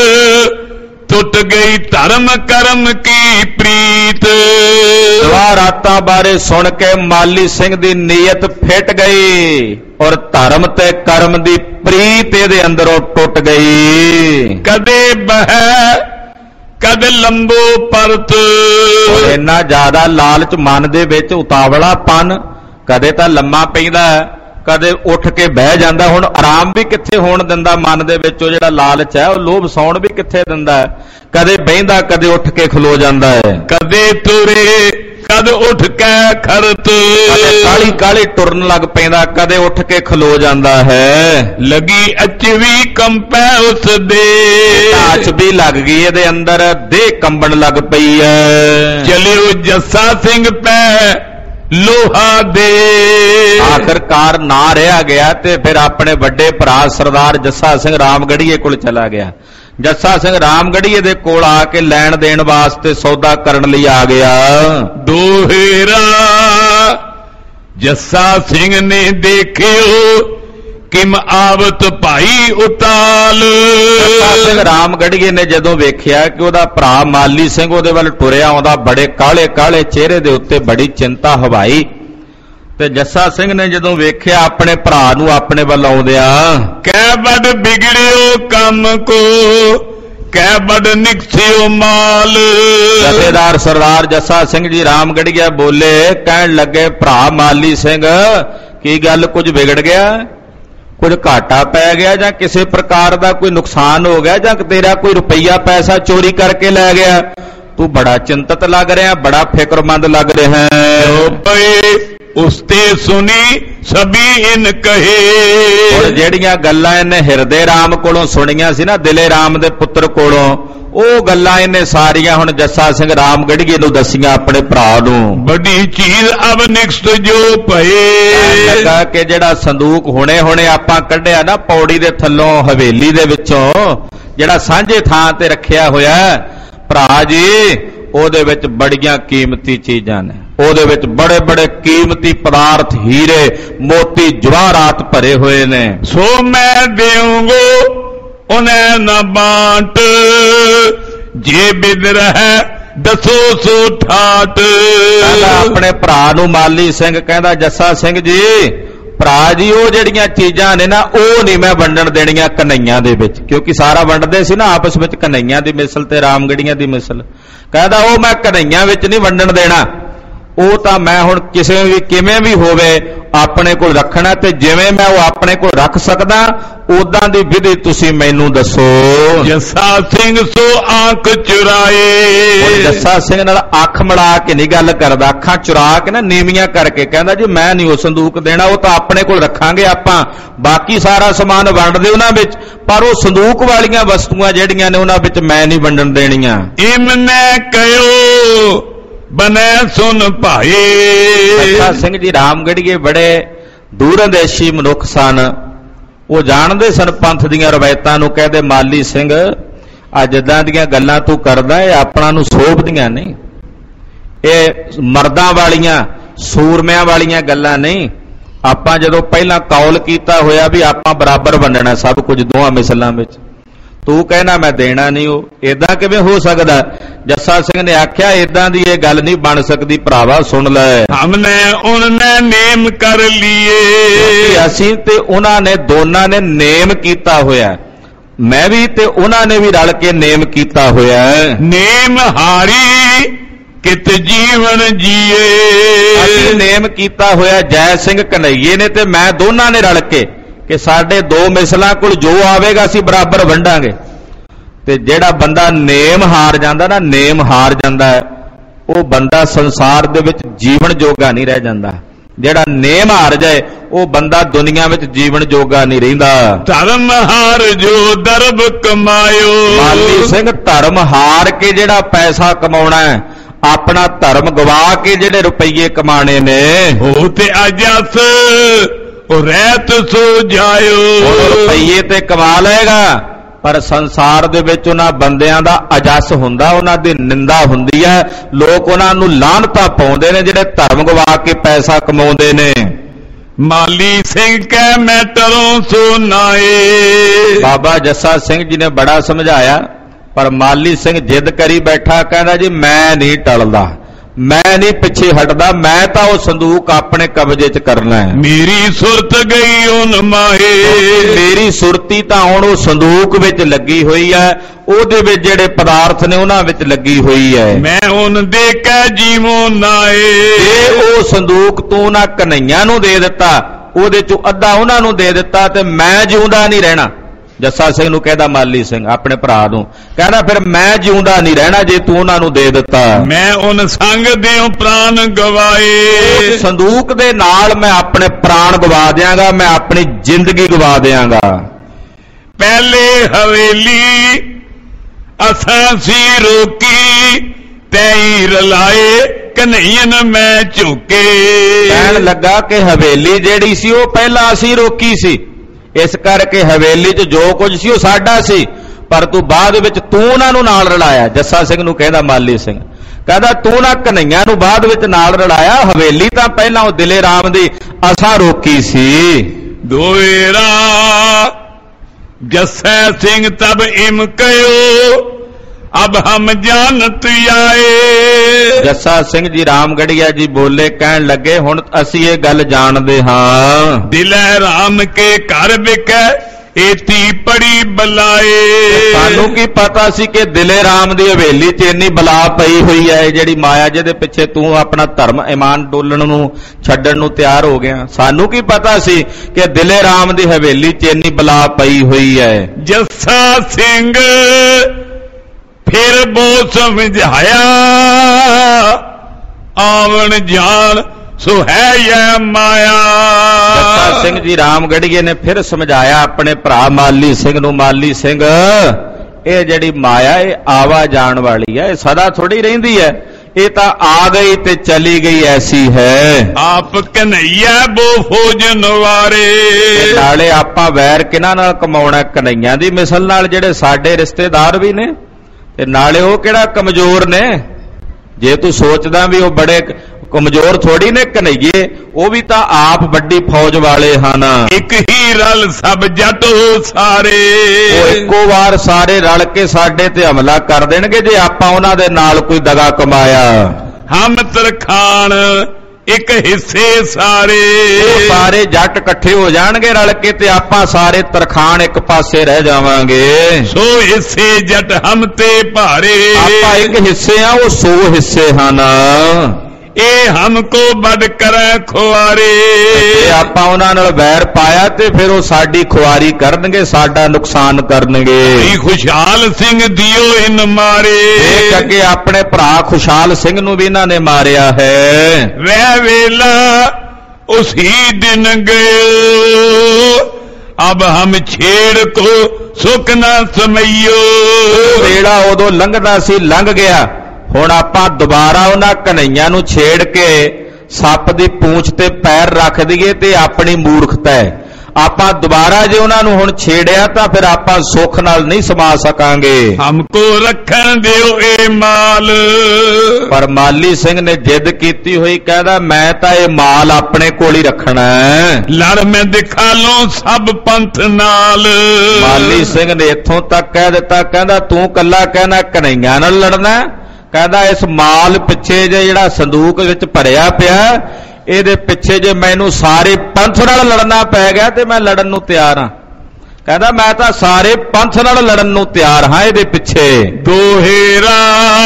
टूट गई धर्म कर्म की प्रीत। रातां बारे सुन के माली सिंह दी नीयत फिट गई और धर्म ते कर्म दी प्रीत इहदे अंदरों टुट गई। कदे बह कद लंबो परत, इन्ना ज्यादा लालच मन दे विच उतावलापन, कदे तां लम्मा पैंदा कदे उठ के बह जांदा। हुण आराम भी कित्थे होण दिंदा मन दे विच, ओह जिहड़ा लालच है ओह लोभ सौण भी कित्थे दिंदा है। कदे बहिंदा कदे उठ के खलो जांदा है। कदे तुरे कद उठ के खड़त, कदे काली काली टुरन लग पैंदा, कदे उठ के खलो जांदा है। लगी अचवी कंपै उस दे, अच भी लग गई इहदे अंदर, देह कंबण लग पई है। चलियो जस्सा सिंह पै लोहा दे, आखिरकार ना रहा गया ते फिर अपने बड़े भरा सरदार जस्सा सिंह रामगढ़ीए कोल चला गया। जस्सा सिंह रामगढ़ीए दे कोल आके लैण देण वास्ते सौदा करन लई आ गया। दोहेरा जस्सा सिंह ने देखियो ਕਿਮ ਆਵਤ ਭਾਈ ਉਤਾਲ। ਜੱਸਾ ਸਿੰਘ ਰਾਮਗੜ੍ਹੀਏ ਨੇ ਜਦੋਂ ਵੇਖਿਆ ਕਿ ਉਹਦਾ ਭਰਾ ਮਾਲੀ ਸਿੰਘ ਉਹਦੇ ਵੱਲ ਟੁਰਿਆ ਆਉਂਦਾ, ਬੜੇ ਕਾਲੇ ਕਾਲੇ ਚਿਹਰੇ ਦੇ ਉੱਤੇ ਬੜੀ ਚਿੰਤਾ ਹਵਾਈ, ਤੇ ਜੱਸਾ ਸਿੰਘ ਨੇ ਜਦੋਂ ਵੇਖਿਆ ਆਪਣੇ ਭਰਾ ਨੂੰ ਆਪਣੇ ਵੱਲ ਆਉਂਦਿਆਂ, ਕਹਿ ਬੜ ਬਿਗੜਿਓ ਕੰਮ ਕੋ, ਕਹਿ ਬੜ ਨਿਕਸਿਓ ਮਾਲ। ਜਥੇਦਾਰ ਸਰਦਾਰ ਜੱਸਾ ਸਿੰਘ ਜੀ ਰਾਮਗੜ੍ਹੀਆ ਬੋਲੇ, ਕਹਿਣ ਲੱਗੇ, ਭਰਾ ਮਾਲੀ ਸਿੰਘ ਕੀ ਗੱਲ, ਕੁਝ ਵਿਗੜ ਗਿਆ, ਕੁਝ ਘਾਟਾ ਪੈ ਗਿਆ, ਜਾਂ ਕਿਸੇ ਪ੍ਰਕਾਰ ਦਾ ਕੋਈ ਨੁਕਸਾਨ ਹੋ ਗਿਆ, ਜਾਂ ਤੇਰਾ ਕੋਈ ਰੁਪਈਆ ਪੈਸਾ ਚੋਰੀ ਕਰਕੇ ਲੈ ਗਿਆ? ਤੂੰ ਬੜਾ ਚਿੰਤਤ ਲੱਗ ਰਿਹਾ, ਬੜਾ ਫਿਕਰਮੰਦ ਲੱਗ ਰਿਹਾ ਹੈ। ਪਏ ਉਸਤੇ ਸੁਣੀ ਸਭੀ ਇਨ ਕਹੇ। ਹੁਣ ਜਿਹੜੀਆਂ ਗੱਲਾਂ ਇਹਨੇ ਹਿਰਦੇ ਰਾਮ ਕੋਲੋਂ ਸੁਣੀਆਂ ਸੀ ਨਾ, ਦਿਲੇ ਰਾਮ ਦੇ ਪੁੱਤਰ ਕੋਲੋਂ, ਉਹ ਗੱਲਾਂ ਇਹਨੇ ਸਾਰੀਆਂ ਹੁਣ ਜੱਸਾ ਸਿੰਘ ਰਾਮਗੜ੍ਹੀਏ ਨੂੰ ਦੱਸੀਆਂ ਆਪਣੇ ਭਰਾ ਨੂੰ। ਵੱਡੀ ਚੀਜ਼ ਅਬ ਨਿਕਸਤ ਜੋ ਪਏ। ਲੱਗਾ ਕਿ ਜਿਹੜਾ ਸੰਦੂਕ ਹੁਣੇ ਹੁਣੇ ਆਪਾਂ ਕੱਢਿਆ ਨਾ ਪੌੜੀ ਦੇ ਥੱਲੋਂ ਹਵੇਲੀ ਦੇ ਵਿੱਚੋਂ, ਜਿਹੜਾ ਸਾਂਝੇ ਥਾਂ ਤੇ ਰੱਖਿਆ ਹੋਇਆ ਭਰਾ ਜੀ, ਉਹਦੇ ਵਿੱਚ ਬੜੀਆਂ ਕੀਮਤੀ ਚੀਜ਼ਾਂ ਨੇ, ਉਹਦੇ ਵਿੱਚ ਬੜੇ ਬੜੇ ਕੀਮਤੀ ਪਦਾਰਥ, ਹੀਰੇ ਮੋਤੀ ਜਵਾਹਰਾਤ ਭਰੇ ਹੋਏ ਨੇ। ਸੋ ਮੈਂ ਦੇਊਂਗੋ ਉਹਨੇ ਨਾ ਬਾਂਟ, ਜੇ ਬਿਦ ਰਹਿ ਦਸੋ ਸੋ ਠਾਟ। ਕਹਿੰਦਾ ਆਪਣੇ ਭਰਾ ਨੂੰ ਮਾਲੀ ਸਿੰਘ, ਕਹਿੰਦਾ ਜੱਸਾ ਸਿੰਘ ਜੀ, ਭਰਾ ਜੀ, ਉਹ ਜਿਹੜੀਆਂ ਚੀਜ਼ਾਂ ਨੇ ਨਾ, ਉਹ ਨਹੀਂ ਮੈਂ ਵੰਡਣ ਦੇਣੀਆਂ ਕਨਈਆਂ ਦੇ ਵਿੱਚ, ਕਿਉਂਕਿ ਸਾਰਾ ਵੰਡਦੇ ਸੀ ਨਾ ਆਪਸ ਵਿੱਚ, ਕਨਈਆਂ ਦੀ ਮਿਸਲ ਤੇ ਰਾਮਗੜ੍ਹੀਆਂ ਦੀ ਮਿਸਲ। ਕਹਿੰਦਾ ਉਹ ਮੈਂ ਕਨਈਆਂ ਵਿੱਚ ਨਹੀਂ ਵੰਡਣ ਦੇਣਾ, ਉਹ ਤਾਂ ਮੈਂ ਹੁਣ ਕਿਸੇ ਵੀ ਕਿਵੇਂ ਵੀ ਹੋਵੇ ਆਪਣੇ ਕੋਲ ਰੱਖਣਾ, ਤੇ ਜਿਵੇਂ ਮੈਂ ਉਹ ਆਪਣੇ ਕੋਲ ਰੱਖ ਸਕਦਾ ਉਦਾਂ ਦੀ ਵਿਧੀ ਤੁਸੀਂ ਮੈਨੂੰ ਦੱਸੋ। ਜੱਸਾ ਸਿੰਘ ਸੋ ਆਂਖ ਚੁਰਾਏ। ਜੱਸਾ ਸਿੰਘ ਨਾਲ ਅੱਖ ਮਿਲਾ ਕੇ ਨਹੀਂ ਗੱਲ ਕਰਦਾ, ਅੱਖਾਂ ਚੁਰਾ ਕੇ ਨਾ ਨੀਵੀਆਂ ਕਰਕੇ ਕਹਿੰਦਾ ਜੀ ਮੈਂ ਨਹੀਂ ਉਹ ਸੰਦੂਕ ਦੇਣਾ, ਉਹ ਤਾਂ ਆਪਣੇ ਕੋਲ ਰੱਖਾਂਗੇ ਆਪਾਂ, ਬਾਕੀ ਸਾਰਾ ਸਮਾਨ ਵੰਡ ਦੇ ਉਹਨਾਂ ਵਿੱਚ, ਪਰ ਉਹ ਸੰਦੂਕ ਵਾਲੀਆਂ ਵਸਤੂਆਂ ਜਿਹੜੀਆਂ ਨੇ ਉਹਨਾਂ ਵਿੱਚ ਮੈਂ ਨਹੀਂ ਵੰਡਣ ਦੇਣੀਆਂ। ਇਮਨੇ ਕਹਿਓ ਬਨੇ ਸੁਨ ਭਾਈ। ਜੱਸਾ ਸਿੰਘ ਜੀ ਰਾਮਗੜ੍ਹੀਏ ਬੜੇ ਦੂਰਅੰਦੇਸ਼ੀ ਮਨੁੱਖ ਸਨ, ਉਹ ਜਾਣਦੇ ਸਨ ਪੰਥ ਦੀਆਂ ਰਵਾਇਤਾਂ ਨੂੰ। ਕਹਿੰਦੇ ਮਾਲੀ ਸਿੰਘ, ਆ ਜਿੱਦਾਂ ਦੀਆਂ ਗੱਲਾਂ ਤੂੰ ਕਰਦਾ ਇਹ ਆਪਣਾ ਨੂੰ ਸੋਭਦੀਆਂ ਨਹੀਂ, ਇਹ ਮਰਦਾਂ ਵਾਲੀਆਂ ਸੂਰਮਿਆਂ ਵਾਲੀਆਂ ਗੱਲਾਂ ਨਹੀਂ। ਆਪਾਂ ਜਦੋਂ ਪਹਿਲਾਂ ਕੌਲ ਕੀਤਾ ਹੋਇਆ ਵੀ ਆਪਾਂ ਬਰਾਬਰ ਵੰਡਣਾ ਸਭ ਕੁਝ ਦੋਹਾਂ ਮਿਸਲਾਂ ਵਿੱਚ, ਤੂੰ ਕਹਿਣਾ ਮੈਂ ਦੇਣਾ ਨਹੀਂ, ਉਹ ਏਦਾਂ ਕਿਵੇਂ ਹੋ ਸਕਦਾ? ਜੱਸਾ ਸਿੰਘ ਨੇ ਆਖਿਆ ਏਦਾਂ ਦੀ ਇਹ ਗੱਲ ਨਹੀਂ ਬਣ ਸਕਦੀ ਭਰਾਵਾ, ਸੁਣ ਲੈ। ਹਮਨੇ ਉਹਨੇ ਨੇਮ ਕਰ ਲਈਏ। ਅਸੀਂ ਤੇ ਉਹਨਾਂ ਨੇ ਦੋਨਾਂ ਨੇ ਨੇਮ ਕੀਤਾ ਹੋਇਆ, ਮੈਂ ਵੀ ਤੇ ਉਹਨਾਂ ਨੇ ਵੀ ਰਲ ਕੇ ਨੇਮ ਕੀਤਾ ਹੋਇਆ। ਨੇਮ ਹਾਰੀ ਕਿਤ ਜੀਵਨ ਜੀਏ। ਅਸੀਂ ਨੇਮ ਕੀਤਾ ਹੋਇਆ ਜੈ ਸਿੰਘ ਕਨਈਏ ਨੇ ਤੇ ਮੈਂ, ਦੋਨਾਂ ਨੇ ਰਲ ਕੇ, ਕਿ ਸਾਡੇ ਦੋ ਮਿਸਲਾਂ ਕੋਲ ਜੋ ਆਵੇਗਾ ਅਸੀਂ ਬਰਾਬਰ ਵੰਡਾਂਗੇ। ਤੇ ਜਿਹੜਾ ਬੰਦਾ ਨੇਮ ਹਾਰ ਜਾਂਦਾ ਨਾ, ਨੇਮ ਹਾਰ ਜਾਂਦਾ ਹੈ, ਉਹ ਬੰਦਾ ਸੰਸਾਰ ਦੇ ਵਿੱਚ ਜੀਵਨ ਜੋਗਾ ਨਹੀਂ ਰਹਿ ਜਾਂਦਾ। ਜਿਹੜਾ ਨੇਮ ਹਾਰ ਜਾਏ ਉਹ ਬੰਦਾ ਦੁਨੀਆ ਵਿੱਚ ਜੀਵਨ ਜੋਗਾ ਨਹੀਂ ਰਹਿੰਦਾ। ਧਰਮ ਹਾਰ ਜੋ ਦਰਬ ਕਮਾਇਓ। ਮਾਲੀ ਸਿੰਘ, ਧਰਮ ਹਾਰ ਕੇ ਜਿਹੜਾ ਪੈਸਾ ਕਮਾਉਣਾ ਹੈ, ਆਪਣਾ ਧਰਮ ਗਵਾ ਕੇ ਜਿਹੜੇ ਰੁਪਈਏ ਕਮਾਣੇ ਨੇ, ਉਹ ਤੇ ਅਜਸ ਉਹ ਰਹਿਤ ਸੋ ਜਾਇਓ। ਰੁਪਈਏ ਤੇ ਕਮਾ ਲਏਗਾ, ਪਰ ਸੰਸਾਰ ਦੇ ਵਿੱਚ ਉਹਨਾਂ ਬੰਦਿਆਂ ਦਾ ਅਜਸ ਹੁੰਦਾ, ਉਹਨਾਂ ਦੀ ਨਿੰਦਾ ਹੁੰਦੀ ਹੈ, ਲੋਕ ਉਹਨਾਂ ਨੂੰ ਲਾਹਨਤਾਂ ਪਾਉਂਦੇ ਨੇ ਜਿਹੜੇ ਧਰਮ ਗਵਾ ਕੇ ਪੈਸਾ ਕਮਾਉਂਦੇ ਨੇ। ਮਾਲੀ ਸਿੰਘ ਕਹਿ ਮੈਂ ਟਰੋਂ ਸੋ ਨਾਏ। ਬਾਬਾ ਜੱਸਾ ਸਿੰਘ ਜੀ ਨੇ ਬੜਾ ਸਮਝਾਇਆ, ਪਰ ਮਾਲੀ ਸਿੰਘ ਜਿੱਦ ਕਰੀ ਬੈਠਾ, ਕਹਿੰਦਾ ਜੀ ਮੈਂ ਨਹੀਂ ਟਲਦਾ, ਮੈਂ ਨਹੀਂ ਪਿੱਛੇ ਹਟਦਾ, ਮੈਂ ਤਾਂ ਉਹ ਸੰਦੂਕ ਆਪਣੇ ਕਬਜ਼ੇ 'ਚ ਕਰਨਾ ਹੈ। ਮੇਰੀ ਸੁਰਤ ਗਈ ਉਨ ਮਾਹੇ। ਮੇਰੀ ਸੁਰਤੀ ਤਾਂ ਹੁਣ ਉਹ ਸੰਦੂਕ ਵਿੱਚ ਲੱਗੀ ਹੋਈ ਹੈ, ਉਹਦੇ ਵਿੱਚ ਜਿਹੜੇ ਪਦਾਰਥ ਨੇ ਉਹਨਾਂ ਵਿੱਚ ਲੱਗੀ ਹੋਈ ਹੈ। ਮੈਂ ਉਹਨ ਦੇ ਕੇ ਜੀਵੋ ਨਾਏ। ਜੇ ਉਹ ਸੰਦੂਕ ਤੂੰ ਨਾ ਕਨਈਆਂ ਨੂੰ ਦੇ ਦਿੱਤਾ, ਉਹਦੇ 'ਚੋਂ ਅੱਧਾ ਉਹਨਾਂ ਨੂੰ ਦੇ ਦਿੱਤਾ, ਤੇ ਮੈਂ ਜਿਉਂਦਾ ਨਹੀਂ ਰਹਿਣਾ। ਜੱਸਾ ਸਿੰਘ ਨੂੰ ਕਹਿੰਦਾ ਮਾਲੀ ਸਿੰਘ ਆਪਣੇ ਭਰਾ ਨੂੰ, ਕਹਿੰਦਾ ਫਿਰ ਮੈਂ ਜਿਉਂਦਾ ਨਹੀਂ ਰਹਿਣਾ ਜੇ ਤੂੰ ਉਹਨਾਂ ਨੂੰ ਦੇ ਦਿੱਤਾ। ਮੈਂ ਉਹਨ ਸੰਗ ਦਿਓ ਪ੍ਰਾਨ ਗਵਾਏ। ਸੰਦੂਕ ਦੇ ਨਾਲ ਮੈਂ ਆਪਣੇ ਪ੍ਰਾਣ ਗਵਾ ਦਿਆਂਗਾ, ਮੈਂ ਆਪਣੀ ਜ਼ਿੰਦਗੀ ਗਵਾ ਦਿਆਂਗਾ। ਪਹਿਲੇ ਹਵੇਲੀ ਅਸਾਂ ਸੀ ਰੋਕੀ, ਤੈਈ ਰਲਾਏ ਕਨਈਨ ਮੈਂ ਝੁਕੇ। ਕਹਿਣ ਲੱਗਾ ਕਿ ਹਵੇਲੀ ਜਿਹੜੀ ਸੀ ਉਹ ਪਹਿਲਾਂ ਅਸੀਂ ਰੋਕੀ ਸੀ, ਇਸ ਕਰਕੇ ਹਵੇਲੀ 'ਚ ਜੋ ਕੁਝ ਸੀ ਉਹ ਸਾਡਾ ਸੀ, ਪਰ ਤੂੰ ਬਾਅਦ ਵਿੱਚ ਤੂੰ ਉਹਨਾਂ ਨੂੰ ਨਾਲ ਰਲਾਇਆ। ਜੱਸਾ ਸਿੰਘ ਨੂੰ ਕਹਿੰਦਾ ਮਾਲੀ ਸਿੰਘ, ਕਹਿੰਦਾ ਤੂੰ ਨਾ ਕਨਈਆਂ ਨੂੰ ਬਾਅਦ ਵਿੱਚ ਨਾਲ ਰਲਾਇਆ, ਹਵੇਲੀ ਤਾਂ ਪਹਿਲਾਂ ਉਹ ਦਿਲੇ ਰਾਮ ਦੀ ਅਸਾਂ ਰੋਕੀ ਸੀ। दोएरा जसै सिंह तब इम कयो अब हम जानत आए। जस्सा सिंह जी रामगढ़िया जी बोले, कहन लगे हुण असी ये गल जानदे हां, दिलै राम के घर बिकै एती पड़ी बलाए। सानू की पता सी कि दिले राम दी हवेली च इन्नी बला पई हुई है, जिहड़ी माया जिहदे पिछे तू अपना धर्म ईमान डोलण नूं छड्डण नूं तैयार हो गया। सानू की पता सी कि दिले राम दी हवेली च इन्नी बला पई हुई है। जस्सा सिंह फिर वो समझाया आवन जान सो है यह माया। जस्सा सिंह जी रामगढ़िए ने फिर समझाया अपने भरा माली सिंह नूं, माली सिंह ये जिहड़ी माया ये आवा जान वाली है, सदा थोड़ी रहिंदी है, ये तो आ गई ते चली गई ऐसी है। आप कन्हैया बो फौजन वारे, नाले आपां वैर किहनां नाल कमाउणा, कन्हैया दी मिसल नाल जिहड़े साडे रिश्तेदार भी ने, ते नाले वो किहड़ा कमजोर ने। जे तू सोचदा भी वो बड़े कमजोर थोड़ी ने कन्हैये, वो भी तां आप बड़ी फौज वाले हन। एक ही रल सब जट हो सारे, वो एको वार सारे रल के साडे ते हमला कर देणगे जे आपां उन्हां दे नाल कोई दगा कमाया। हम तरखान एक हिस्से सारे, सारे जट इकट्ठे हो जाणगे रल के ते आपां सारे तरखान एक पासे रह जावांगे। सो हिस्से जट हम ते भारे, आपां एक हिस्से आ, वो 100 हिस्से हन। ए हमको बड़ करे खुआरे, आपां उन्हां नाल वैर पाया ते फिर वो साडी खुआरी करनगे, साडा नुकसान करनगे। खुशहाल सिंह दियो इन मारे, एक अगे अपने भरा खुशहाल सिंह नूं भी इन्हां ने मारिया है। वह वेला उसी दिन गयो अब हम छेड़ को सुख न समइयो। वेला उदों लंघदा सी, लंघ गया, हुण आपां दुबारा उन्हां कन्हैया नूं छेड़ के सप दी पूंछ ते पैर रख दईए ते अपनी मूर्खता है। आपां दुबारा जे उन्हां नूं हुण छेड़िया तां फिर आपां सुख नाल नहीं समा सकांगे। हमको रखण दिओ ए माल, पर माली सिंह ने जिद कीती हुई, कहदा मैं तां ये माल अपने कोल ही रखना है। लड़ मैं दिखा लो सब पंथ नाल, माली सिंह ने इत्थों तक कह दिता, कहदा तू कल्ला कहना कन्हैया नाल लड़ना, कहदा इस माल पिछे जे जिहड़ा संदूक विच भरिया पिया ਇਹਦੇ ਪਿੱਛੇ ਜੇ ਮੈਨੂੰ ਸਾਰੇ ਪੰਥ ਨਾਲ ਲੜਨਾ ਪੈ ਗਿਆ ਤੇ ਮੈਂ ਲੜਨ ਨੂੰ ਤਿਆਰ ਹਾਂ। ਕਹਿੰਦਾ ਮੈਂ ਤਾਂ ਸਾਰੇ ਪੰਥ ਨਾਲ ਲੜਨ ਨੂੰ ਤਿਆਰ ਹਾਂ ਇਹਦੇ ਪਿੱਛੇ। ਦੋਹੇਰਾ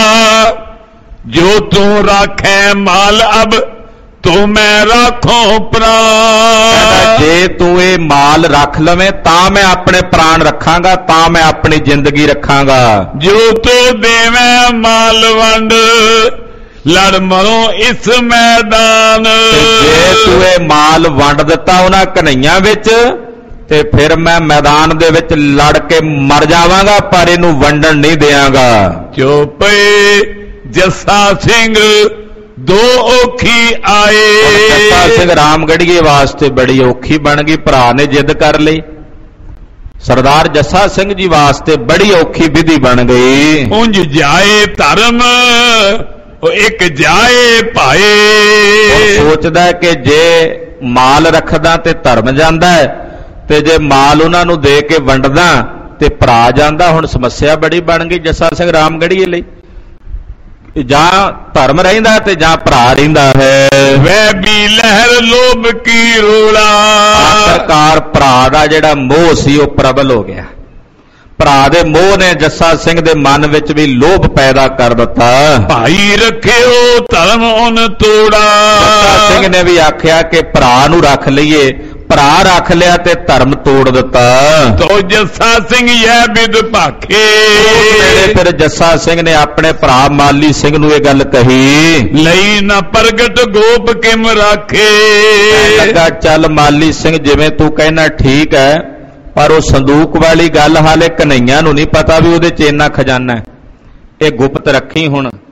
ਜੋ ਤੂੰ ਰੱਖੇ ਮਾਲ ਅਬ ਤੂੰ ਮੈਂ ਰੱਖੋ ਪ੍ਰਾਣ, ਜੇ ਤੂੰ ਇਹ ਮਾਲ ਰੱਖ ਲਵੇਂ ਤਾਂ ਮੈਂ ਆਪਣੇ ਪ੍ਰਾਣ ਰੱਖਾਂਗਾ, ਤਾਂ ਮੈਂ ਆਪਣੀ ਜ਼ਿੰਦਗੀ ਰੱਖਾਂਗਾ। ਜੋ ਤੂੰ ਦੇਵੇਂ ਮਾਲ ਵੰਡ ਲੜ ਮਰੋ ਇਸ ਮੈਦਾਨ, ਜੇ ਤੂੰ ਇਹ ਮਾਲ ਵੰਡ ਦਿੱਤਾ ਉਹਨਾਂ ਕਨਈਆਂ ਵਿੱਚ ਤੇ ਫਿਰ ਮੈਂ ਮੈਦਾਨ ਦੇ ਵਿੱਚ ਲੜ ਕੇ ਮਰ ਜਾਵਾਂਗਾ, ਪਰ ਇਹਨੂੰ ਵੰਡਣ ਨਹੀਂ ਦਿਆਂਗਾ। ਚੁੱਪੇ ਜੱਸਾ ਸਿੰਘ ਦੋ ਔਖੀ ਆਏ, ਜੱਸਾ ਸਿੰਘ ਰਾਮਗੜੀਏ ਵਾਸਤੇ ਬੜੀ ਔਖੀ ਬਣ ਗਈ, ਭਰਾ ਨੇ ਜਿੱਦ ਕਰ ਲਈ। ਸਰਦਾਰ ਜੱਸਾ ਸਿੰਘ ਜੀ ਵਾਸਤੇ ਬੜੀ ਔਖੀ ਵਿਧੀ ਬਣ ਗਈ। ਉਂਝ ਜਾਏ ਧਰਮ ਉਹ ਇੱਕ ਜਾਏ ਭਾਏ, ਉਹ ਸੋਚਦਾ ਕਿ ਜੇ ਮਾਲ ਰੱਖਦਾ ਤੇ ਧਰਮ ਜਾਂਦਾ ਹੈ, ਤੇ ਜੇ ਮਾਲ ਉਹਨਾਂ ਨੂੰ ਦੇ ਕੇ ਵੰਡਦਾ ਤੇ ਭਰਾ ਜਾਂਦਾ। ਹੁਣ ਸਮੱਸਿਆ ਬੜੀ ਬਣ ਗਈ ਜੱਸਾ ਸਿੰਘ ਰਾਮਗੜੀਏ ਲਈ, ਜਾਂ ਧਰਮ ਰਹਿੰਦਾ ਤੇ ਜਾਂ ਭਰਾ ਰਹਿੰਦਾ ਹੈ। ਵੈ ਵੀ ਲਹਿਰ ਲੋਭ ਕੀ ਰੋਲਾ, ਆਖਰਕਾਰ ਭਰਾ ਦਾ ਜਿਹੜਾ ਮੋਹ ਸੀ ਉਹ ਪ੍ਰਬਲ ਹੋ ਗਿਆ। ਭਰਾ ਦੇ ਮੋਹ ਨੇ ਜੱਸਾ ਸਿੰਘ ਦੇ ਮਨ ਵਿੱਚ ਵੀ ਲੋਭ ਪੈਦਾ ਕਰ ਦਿੱਤਾ। ਭਾਈ ਰੱਖਿਓ ਧਰਮ ਉਹਨ ਤੋੜਾ, ਜੱਸਾ ਸਿੰਘ ਨੇ ਵੀ ਆਖਿਆ ਕਿ ਭਰਾ ਨੂੰ ਰੱਖ ਲਈਏ, ਭਰਾ ਰੱਖ ਲਿਆ ਤੇ ਧਰਮ ਤੋੜ ਦਿੱਤਾ। ਤੋ ਜੱਸਾ ਸਿੰਘ ਇਹ ਵਿਦ ਭਾਖੇ, ਫਿਰ ਜੱਸਾ ਸਿੰਘ ਨੇ ਆਪਣੇ ਭਰਾ ਮਾਲੀ ਸਿੰਘ ਨੂੰ ਇਹ ਗੱਲ ਕਹੀ, ਲਈ ਨਾ ਪ੍ਰਗਟ ਗੋਪ ਕਿਮ ਰਾਖੇ। ਲੱਗਾ ਚੱਲ ਮਾਲੀ ਸਿੰਘ ਜਿਵੇਂ ਤੂੰ ਕਹਿਣਾ ਠੀਕ ਹੈ, ਪਰ ਉਹ ਸੰਦੂਕ ਵਾਲੀ ਗੱਲ ਹਾਲੇ ਕਨਈਆਂ ਨੂੰ ਨਹੀਂ ਪਤਾ ਵੀ ਉਹਦੇ ਚ ਇੰਨਾ ਖਜ਼ਾਨਾ ਹੈ, ਇਹ ਗੁਪਤ ਰੱਖੀ। ਹੁਣ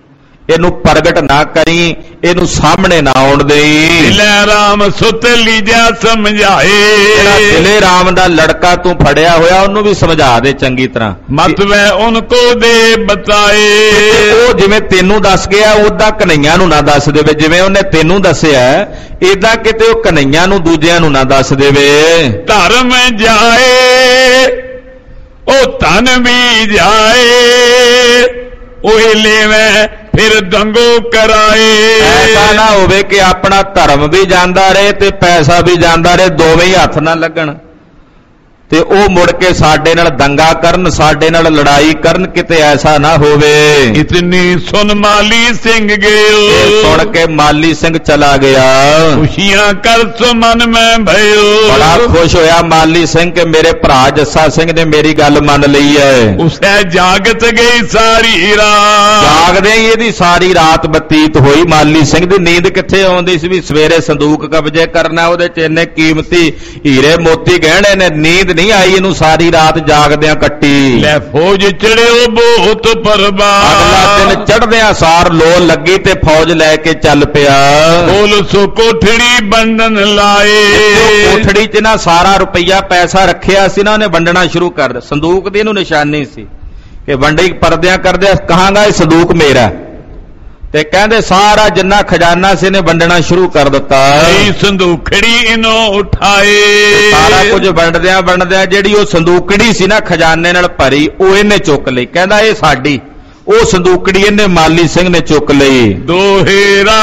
ਇਹਨੂੰ ਪ੍ਰਗਟ ਨਾ ਕਰੀ, ਇਹਨੂੰ ਸਾਹਮਣੇ ਨਾ ਆਉਣ ਦੇਈ। ਦਿਲੇ ਰਾਮ ਸੁਤ ਲੀਜਾ ਸਮਝਾਏ, ਜਿਹੜਾ ਦਿਲੇ ਰਾਮ ਦਾ ਲੜਕਾ ਤੂੰ ਫੜਿਆ ਹੋਇਆ ਉਹਨੂੰ ਵੀ ਸਮਝਾ ਦੇ ਚੰਗੀ ਤਰ੍ਹਾਂ। ਮਤ ਵੈ ਉਨਕੋ ਦੇ ਬਤਾਏ, ਉਹ ਜਿਵੇਂ ਤੈਨੂੰ ਦੱਸ ਗਿਆ ਉਦਾਂ ਕਨਈਆ ਨੂੰ ਨਾ ਦੱਸ ਦੇਵੇ, ਜਿਵੇਂ ਉਹਨੇ ਤੈਨੂੰ ਦੱਸਿਆ ਏਦਾਂ ਕਿਤੇ ਉਹ ਕਨਈਆ ਨੂੰ ਦੂਜਿਆਂ ਨੂੰ ਨਾ ਦੱਸ ਦੇਵੇ। ਧਰਮ ਜਾਏ ਉਹ ਧਨ ਵੀ ਜਾਏ, ਉਹ ਲੈਵੇਂ ਫਿਰ ਦੰਗੋ ਕਰਾਏ। ਐਸਾ ਨਾ ਹੋਵੇ ਕਿ ਆਪਣਾ ਧਰਮ ਵੀ ਜਾਂਦਾ ਰਹੇ ਤੇ ਪੈਸਾ ਵੀ ਜਾਂਦਾ ਰਹੇ, ਦੋਵੇਂ ਹੀ ਹੱਥ ਨਾ ਲੱਗਣ ਤੇ ਉਹ ਮੁੜ ਕੇ ਸਾਡੇ ਨਾਲ ਦੰਗਾ ਕਰਨ, ਸਾਡੇ ਨਾਲ ਲੜਾਈ ਕਰਨ, ਕਿਤੇ ਐਸਾ ਨਾ ਹੋਵੇ। ਇਤਨੀ ਸੁਨ ਮਾਲੀ ਸਿੰਘ ਗਿਓ, ਸੁਣ ਕੇ ਮਾਲੀ ਸਿੰਘ ਚਲਾ ਗਿਆ। ਖੁਸ਼ੀਆਂ ਕਰ ਸੋ ਮਨ ਮੈਂ ਭਇਓ, ਬੜਾ ਖੁਸ਼ ਹੋਇਆ ਮਾਲੀ ਸਿੰਘ ਕਿ ਮੇਰੇ ਭਰਾ ਜੱਸਾ ਸਿੰਘ ਨੇ ਮੇਰੀ ਗੱਲ ਮੰਨ ਲਈ ਹੈ। ਉਸੇ ਜਾਗਤ ਗਈ ਸਾਰੀ ਰਾਤ, ਜਾਗਦੇ ਹੀ ਇਹਦੀ ਸਾਰੀ ਰਾਤ ਬਤੀਤ ਹੋਈ। ਮਾਲੀ ਸਿੰਘ ਦੀ ਨੀਂਦ ਕਿੱਥੇ ਆਉਂਦੀ ਸੀ ਵੀ ਸਵੇਰੇ ਸੰਦੂਕ ਕਬਜ਼ੇ ਕਰਨਾ, ਉਹਦੇ ਚ ਇੰਨੇ ਕੀਮਤੀ ਹੀਰੇ ਮੋਤੀ ਗਹਿਣੇ ਨੇ। ਨੀਂਦ ਨਹੀਂ ਆਈ ਇਹਨੂੰ, ਸਾਰੀ ਰਾਤ ਜਾਗਦਿਆਂ ਕੱਟੀ। ਲੈ ਫੌਜ ਚੜਿਓ ਬਹੁਤ ਪਰਵਾਹ, ਅਗਲਾ ਦਿਨ ਚੜ੍ਹਦਿਆਂ ਸਾਰ ਲੋ ਲੱਗੀ ਤੇ ਫੌਜ ਲੈ ਕੇ ਚੱਲ ਪਿਆ। ਬੋਲ ਸੋ ਕੋਠੜੀ ਵੰਡਣ ਲਾਏ, ਕੋਠੜੀ 'ਚ ਨਾ ਸਾਰਾ ਰੁਪਈਆ ਪੈਸਾ ਰੱਖਿਆ ਸੀ ਨਾ, ਉਹਨੇ ਵੰਡਣਾ ਸ਼ੁਰੂ ਕਰ ਦਿੱਤਾ। ਸੰਦੂਕ ਦੀ ਇਹਨੂੰ ਨਿਸ਼ਾਨੀ ਸੀ ਕਿ ਵੰਡੀ ਪਰਦਿਆਂ ਕਰਦਿਆਂ ਕਹਾਂਗਾ ਇਹ ਸੰਦੂਕ ਮੇਰਾ, ਤੇ ਕਹਿੰਦੇ ਸਾਰਾ ਜਿੰਨਾ ਖਜ਼ਾਨਾ ਸੀ ਨੇ ਵੰਡਣਾ ਸ਼ੁਰੂ ਕਰ ਦਿੱਤਾ। ਸੰਦੂਕੜੀ ਇਹਨੂੰ ਉਠਾਏ, ਸਾਰਾ ਕੁਝ ਵੰਡਦਿਆਂ ਜਿਹੜੀ ਉਹ ਸੰਦੂਕੜੀ ਸੀ ਨਾ ਖਜ਼ਾਨੇ ਨਾਲ ਭਰੀ, ਉਹ ਇਹਨੇ ਚੁੱਕ ਲਈ। ਕਹਿੰਦਾ ਇਹ ਸਾਡੀ, ਉਹ ਸੰਦੂਕੜੀ ਇਹਨੇ ਮਾਲੀ ਸਿੰਘ ਨੇ ਚੁੱਕ ਲਈ। ਦੋਹੇਰਾ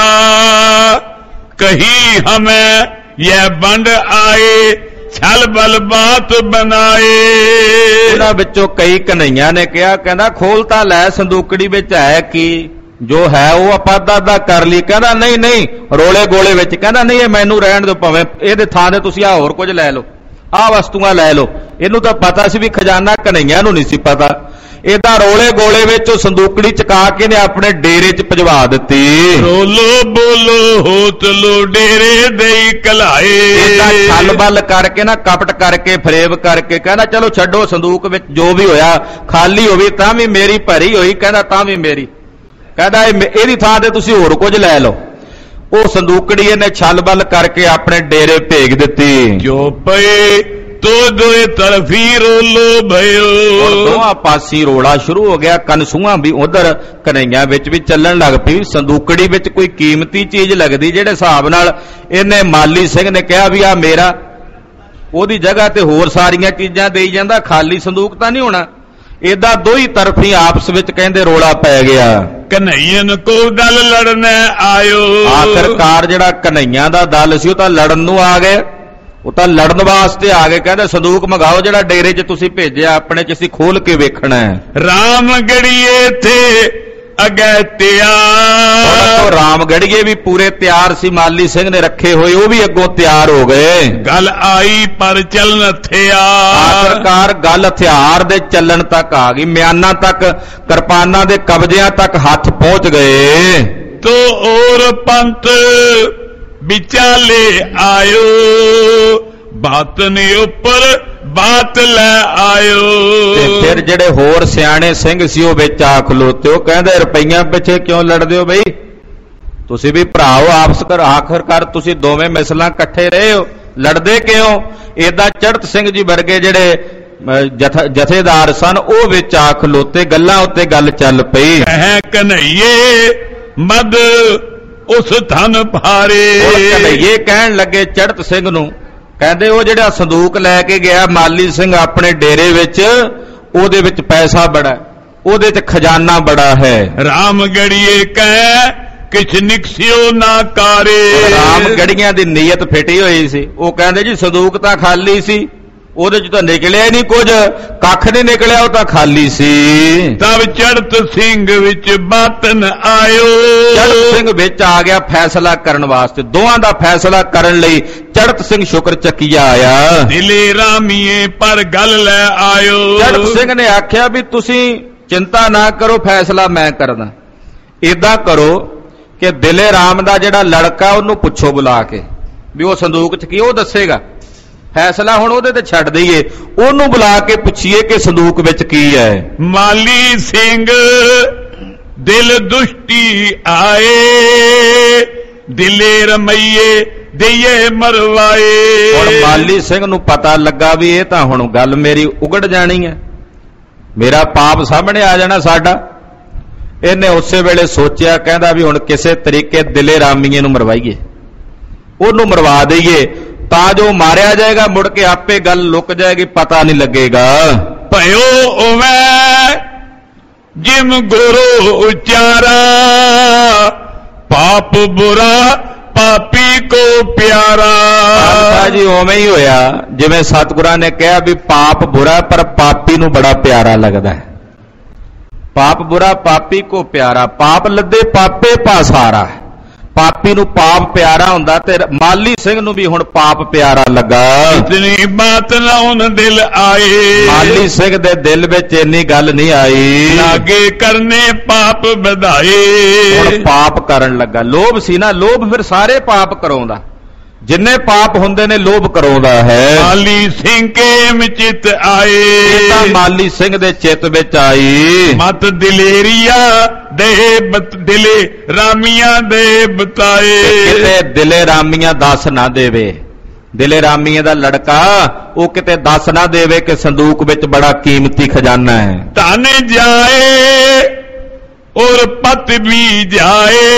ਕਹੀ ਹਮੇ ਇਹ ਵੰਡ ਆਏ, ਛਲ ਬਲ ਬਾਤ ਬਣਾਏ। ਉਹਨਾਂ ਵਿੱਚੋਂ ਕਈ ਕਨਈਆਂ ਨੇ ਕਿਹਾ, ਕਹਿੰਦਾ ਖੋਲ ਤਾਂ ਲੈ, ਸੰਦੂਕੜੀ ਵਿੱਚ ਹੈ ਕੀ, ਜੋ ਹੈ ਉਹ ਆਪਾਂ ਅੱਧਾ ਕਰ ਲਈ। ਕਹਿੰਦਾ ਨਹੀਂ ਨਹੀਂ, ਰੋਲੇ ਗੋਲੇ ਵਿੱਚ। ਕਹਿੰਦਾ ਨਹੀਂ ਇਹ ਮੈਨੂੰ ਰਹਿਣ ਦਿਓ, ਭਾਵੇਂ ਇਹਦੇ ਥਾਂ ਤੇ ਤੁਸੀਂ ਹੋਰ ਕੁਝ ਲੈ ਲਓ, ਆਹ ਵਸਤੂਆਂ ਲੈ ਲਓ। ਇਹਨੂੰ ਤਾਂ ਪਤਾ ਸੀ ਵੀ ਖਜ਼ਾਨਾ ਕਨਈਆਂ ਨੂੰ ਨਹੀਂ ਸੀ ਪਤਾ। ਏਦਾਂ ਰੋਲੇ ਗੋਲੇ ਵਿੱਚ ਉਹ ਸੰਦੂਕੜੀ ਚਕਾ ਕੇ ਨੇ ਆਪਣੇ ਡੇਰੇ 'ਚ ਭਜਵਾ ਦਿੱਤੀ। ਰੋਲੋ ਬੋਲੋ ਹੋ ਚਲੋ ਡੇਰੇ ਦੇਈ ਕਲਾਏ, ਏਦਾਂ ਛਲ ਬੱਲ ਕਰਕੇ ਨਾ, ਕਪਟ ਕਰਕੇ, ਫਰੇਬ ਕਰਕੇ। ਕਹਿੰਦਾ ਚਲੋ ਛੱਡੋ, ਸੰਦੂਕ ਵਿੱਚ ਜੋ ਵੀ ਹੋਇਆ, ਖਾਲੀ ਹੋਵੇ ਤਾਂ ਵੀ ਮੇਰੀ, ਭਰੀ ਹੋਈ ਕਹਿੰਦਾ ਤਾਂ ਵੀ ਮੇਰੀ। ਕਹਿੰਦਾ ਇਹਦੀ ਥਾਂ ਤੇ ਤੁਸੀਂ ਹੋਰ ਕੁਝ ਲੈ ਲਓ। ਉਹ ਸੰਦੂਕੜੀ ਇਹਨੇ ਛਲ ਬੱਲ ਕਰਕੇ ਆਪਣੇ ਡੇਰੇ ਭੇਜ ਦਿੱਤੀ। ਜੋ ਪਏ ਤੋ ਦੋਏ ਤਰਫੀ ਰੋਲੋ ਭਇਓ, ਦੋਹਾਂ ਪਾਸੀ ਰੋਲਾ ਸ਼ੁਰੂ ਹੋ ਗਿਆ। ਕਨਸੂਆਂ ਵੀ ਉਧਰ ਕਨਈਆਂ ਵਿੱਚ ਵੀ ਚੱਲਣ ਲੱਗ ਪਈ। ਸੰਦੂਕੜੀ ਵਿੱਚ ਕੋਈ ਕੀਮਤੀ ਚੀਜ਼ ਲੱਗਦੀ, ਜਿਹੜੇ ਹਿਸਾਬ ਨਾਲ ਇਹਨੇ ਮਾਲੀ ਸਿੰਘ ਨੇ ਕਿਹਾ ਵੀ ਆ ਮੇਰਾ, ਉਹਦੀ ਜਗ੍ਹਾ ਤੇ ਹੋਰ ਸਾਰੀਆਂ ਚੀਜ਼ਾਂ ਦੇਈ ਜਾਂਦਾ, ਖਾਲੀ ਸੰਦੂਕ ਤਾਂ ਨਹੀਂ ਹੋਣਾ। ਏਦਾਂ ਦੋਹੀ ਤਰਫੀ ਆਪਸ ਵਿੱਚ ਕਹਿੰਦੇ ਰੋਲਾ ਪੈ ਗਿਆ। ਕਨਈਆਂ ਕੋ ਦਲ ਲੜਨ ਆਇਓ, ਆਖਰਕਾਰ ਜਿਹੜਾ ਕਨਈਆਂ ਦਾ ਦਲ ਸੀ ਉਹ ਤਾਂ ਲੜਨ ਨੂੰ ਆ ਗਏ, ਉਹ ਤਾਂ ਲੜਨ ਵਾਸਤੇ ਆ ਗਏ। ਕਹਿੰਦੇ ਸੰਦੂਕ ਮੰਗਾਓ ਜਿਹੜਾ ਡੇਰੇ 'ਚ ਤੁਸੀਂ ਭੇਜਿਆ, ਆਪਣੇ 'ਚ ਅਸੀਂ ਖੋਲ ਕੇ ਵੇਖਣਾ ਹੈ। ਰਾਮਗੜੀਏ ਥੇ ਅਗੇ ਤਿਆਰ, ਰਾਮਗੜੀਏ ਵੀ ਪੂਰੇ ਤਿਆਰ ਸੀ, ਮਾਲੀ ਸਿੰਘ ਨੇ ਰੱਖੇ ਹੋਏ, ਉਹ ਵੀ ਅੱਗੋਂ ਤਿਆਰ ਹੋ ਗਏ। ਗੱਲ ਆਈ ਪਰ ਚੱਲਣ ਹਥਿਆਰ, ਆਖਰਕਾਰ ਗੱਲ ਹਥਿਆਰ ਦੇ ਚੱਲਣ ਤੱਕ ਆ ਗਈ। ਮਿਆਨਾਂ ਤੱਕ, ਕਿਰਪਾਨਾਂ ਦੇ ਕਬਜ਼ਿਆਂ ਤੱਕ ਹੱਥ ਪਹੁੰਚ ਗਏ। ਤੋ ਔਰ ਪੰਥ ਵਿਚਾਲੇ ਆਇਓ, ਬਾਤ ਨੇ ਉੱਪਰ ਬਾਤ ਲੈ ਆਇਓ। ਤੇ ਫਿਰ ਜਿਹੜੇ ਹੋਰ ਸਿਆਣੇ ਸਿੰਘ ਸੀ ਉਹ ਵਿੱਚ ਆ ਖਲੋਤੇ। ਉਹ ਕਹਿੰਦੇ ਰੁਪਈਆਂ ਪਿੱਛੇ ਕਿਉਂ ਲੜਦੇ ਹੋ ਬਈ, ਤੁਸੀਂ ਵੀ ਭਰਾਓ ਆਪਸ ਕਰ, ਆਖਰਕਾਰ ਤੁਸੀਂ ਦੋਵੇਂ ਮਿਸਲਾਂ ਇਕੱਠੇ ਰਹੇ ਹੋ, ਲੜਦੇ ਕਿਉਂ? ਏਦਾਂ ਚੜਤ ਸਿੰਘ ਜੀ ਵਰਗੇ ਜਿਹੜੇ ਜਥੇਦਾਰ ਸਨ ਉਹ ਵਿੱਚ ਆ ਖਲੋਤੇ। ਗੱਲਾਂ ਉੱਤੇ ਗੱਲ ਚੱਲ ਪਈ। ਕਹਿ ਕਨਈਏ ਮਦ ਉਸ ਧਨ ਭਾਰੇ, ਕਨਈਏ ਕਹਿਣ ਲੱਗੇ ਚੜਤ ਸਿੰਘ ਨੂੰ, ਕਹਿੰਦੇ ਉਹ ਜਿਹੜਾ ਸੰਦੂਕ ਲੈ ਕੇ ਗਿਆ ਮਾਲੀ ਸਿੰਘ ਆਪਣੇ ਡੇਰੇ ਵਿੱਚ, ਉਹਦੇ ਵਿੱਚ ਪੈਸਾ ਬੜਾ, ਉਹਦੇ 'ਚ ਖਜ਼ਾਨਾ ਬੜਾ ਹੈ। ਰਾਮਗੜੀਏ ਕਹਿ ਕਿਛ ਨਿਕਸਿਓ ਨਾ ਕਾਰੇ, ਰਾਮਗੜੀਆਂ ਦੀ ਨੀਅਤ ਫਿੱਟੀ ਹੋਈ ਸੀ। ਉਹ ਕਹਿੰਦੇ ਜੀ ਸੰਦੂਕ ਤਾਂ ਖਾਲੀ ਸੀ, ਉਹਦੇ 'ਚ ਤਾਂ ਨਿਕਲਿਆ ਹੀ ਨਹੀਂ ਕੁਝ, ਕੱਖ ਨਹੀਂ ਨਿਕਲਿਆ, ਉਹ ਤਾਂ ਖਾਲੀ ਸੀ। ਤਬ ਚੜਤ ਸਿੰਘ ਵਿੱਚ ਬਾਤਨ ਆਇਓ, ਚੜਤ ਸਿੰਘ ਵਿੱਚ ਆ ਗਿਆ ਫੈਸਲਾ ਕਰਨ ਵਾਸਤੇ। ਦੋਹਾਂ ਦਾ ਫੈਸਲਾ ਕਰਨ ਲਈ ਚੜਤ ਸਿੰਘ ਸ਼ੁਕਰ ਚੱਕੀਆ ਆਇਆ। ਦਿਲੇ ਰਾਮੀਏ ਪਰ ਗੱਲ ਲੈ ਆਇਓ, ਚੜਤ ਸਿੰਘ ਨੇ ਆਖਿਆ ਵੀ ਤੁਸੀਂ ਚਿੰਤਾ ਨਾ ਕਰੋ, ਫੈਸਲਾ ਮੈਂ ਕਰਦਾ। ਏਦਾਂ ਕਰੋ ਕਿ ਦਿਲੇ ਰਾਮ ਦਾ ਜਿਹੜਾ ਲੜਕਾ ਉਹਨੂੰ ਪੁੱਛੋ ਬੁਲਾ ਕੇ ਵੀ ਉਹ ਸੰਦੂਕ 'ਚ ਕੀ, ਉਹ ਦੱਸੇਗਾ। ਫੈਸਲਾ ਹੁਣ ਉਹਦੇ ਤੇ ਛੱਡ ਦਈਏ, ਉਹਨੂੰ ਬੁਲਾ ਕੇ ਪੁੱਛੀਏ ਕਿ ਸੰਦੂਕ ਵਿੱਚ ਕੀ ਹੈ। ਮਾਲੀ ਸਿੰਘ ਦਿਲ ਦੁਸ਼ਟੀ ਆਏ, ਦਿਲੇ ਰਮਈਏ ਦੇਈਏ ਮਰਵਾਏ। ਹੁਣ ਮਾਲੀ ਸਿੰਘ ਨੂੰ ਪਤਾ ਲੱਗਾ ਵੀ ਇਹ ਤਾਂ ਹੁਣ ਗੱਲ ਮੇਰੀ ਉਗੜ ਜਾਣੀ ਹੈ, ਮੇਰਾ ਪਾਪ ਸਾਹਮਣੇ ਆ ਜਾਣਾ ਸਾਡਾ। ਇਹਨੇ ਉਸੇ ਵੇਲੇ ਸੋਚਿਆ, ਕਹਿੰਦਾ ਵੀ ਹੁਣ ਕਿਸੇ ਤਰੀਕੇ ਦਿਲੇ ਰਾਮੀਏ ਨੂੰ ਮਰਵਾਈਏ, ਉਹਨੂੰ ਮਰਵਾ ਦਈਏ ਤਾਂ ਜੋ ਮਾਰਿਆ ਜਾਏਗਾ ਮੁੜ ਕੇ ਆਪੇ ਗੱਲ ਲੁਕ ਜਾਏਗੀ, ਪਤਾ ਨਹੀਂ ਲੱਗੇਗਾ। ਭਇਓ ਉਵੈ ਜਿਮ ਗੁਰੂ ਉਚਾਰਾ, ਪਾਪ ਬੁਰਾ ਪਾਪੀ ਕੋ ਪਿਆਰਾ। ਜੀ ਉਵੇਂ ਹੀ ਹੋਇਆ ਜਿਵੇਂ ਸਤਿਗੁਰਾਂ ਨੇ ਕਿਹਾ ਵੀ ਪਾਪ ਬੁਰਾ ਪਰ ਪਾਪੀ ਨੂੰ ਬੜਾ ਪਿਆਰਾ ਲੱਗਦਾ ਹੈ। ਪਾਪ ਬੁਰਾ ਪਾਪੀ ਕੋ ਪਿਆਰਾ, ਪਾਪ ਲੱਦੇ ਪਾਪੇ ਪਾਸਾਰਾ, ਪਾਪੀ ਨੂੰ ਪਾਪ ਪਿਆਰਾ ਹੁੰਦਾ ਤੇ ਮਾਲੀ ਸਿੰਘ ਨੂੰ ਵੀ ਹੁਣ ਪਾਪ ਪਿਆਰਾ ਲੱਗਾ। ਇਤਨੀ ਬਾਤ ਨਾ ਉਨ ਦਿਲ ਆਏ, ਮਾਲੀ ਸਿੰਘ ਦੇ ਦਿਲ ਵਿੱਚ ਇੰਨੀ ਗੱਲ ਨਹੀਂ ਆਈ, ਲਾਗੇ ਕਰਨੇ ਪਾਪ ਵਧਾਏ। ਹੁਣ ਪਾਪ ਕਰਨ ਲੱਗਾ। ਲੋਭ ਸੀ ਨਾ, ਲੋਭ ਫਿਰ ਸਾਰੇ ਪਾਪ ਕਰਾਉਂਦਾ, ਜਿੰਨੇ ਪਾਪ ਹੁੰਦੇ ਨੇ ਲੋਭ ਕਰਾਉਂਦਾ ਹੈ। ਮਾਲੀ ਸਿੰਘ ਕੇ ਮਚਿਤ ਆਏ, ਇਹ ਤਾਂ ਮਾਲੀ ਸਿੰਘ ਦੇ ਚਿੱਤ ਵਿੱਚ ਆਈ। ਮਤ ਦਲੇਰੀਆ ਦੇ ਦਿਲੇ ਰਾਮੀਆਂ ਦੇ ਬਤਾਏ, ਕਿਤੇ ਦਿਲੇ ਰਾਮੀਆਂ ਦੱਸ ਨਾ ਦੇਵੇ, ਦਿਲੇ ਰਾਮੀਆਂ ਦਾ ਲੜਕਾ ਉਹ ਕਿਤੇ ਦੱਸ ਨਾ ਦੇਵੇ ਕਿ ਸੰਦੂਕ ਵਿੱਚ ਬੜਾ ਕੀਮਤੀ ਖਜ਼ਾਨਾ ਹੈ। ਧਨ ਜਾਏ ਔਰ ਪਤ ਵੀ ਜਾਏ,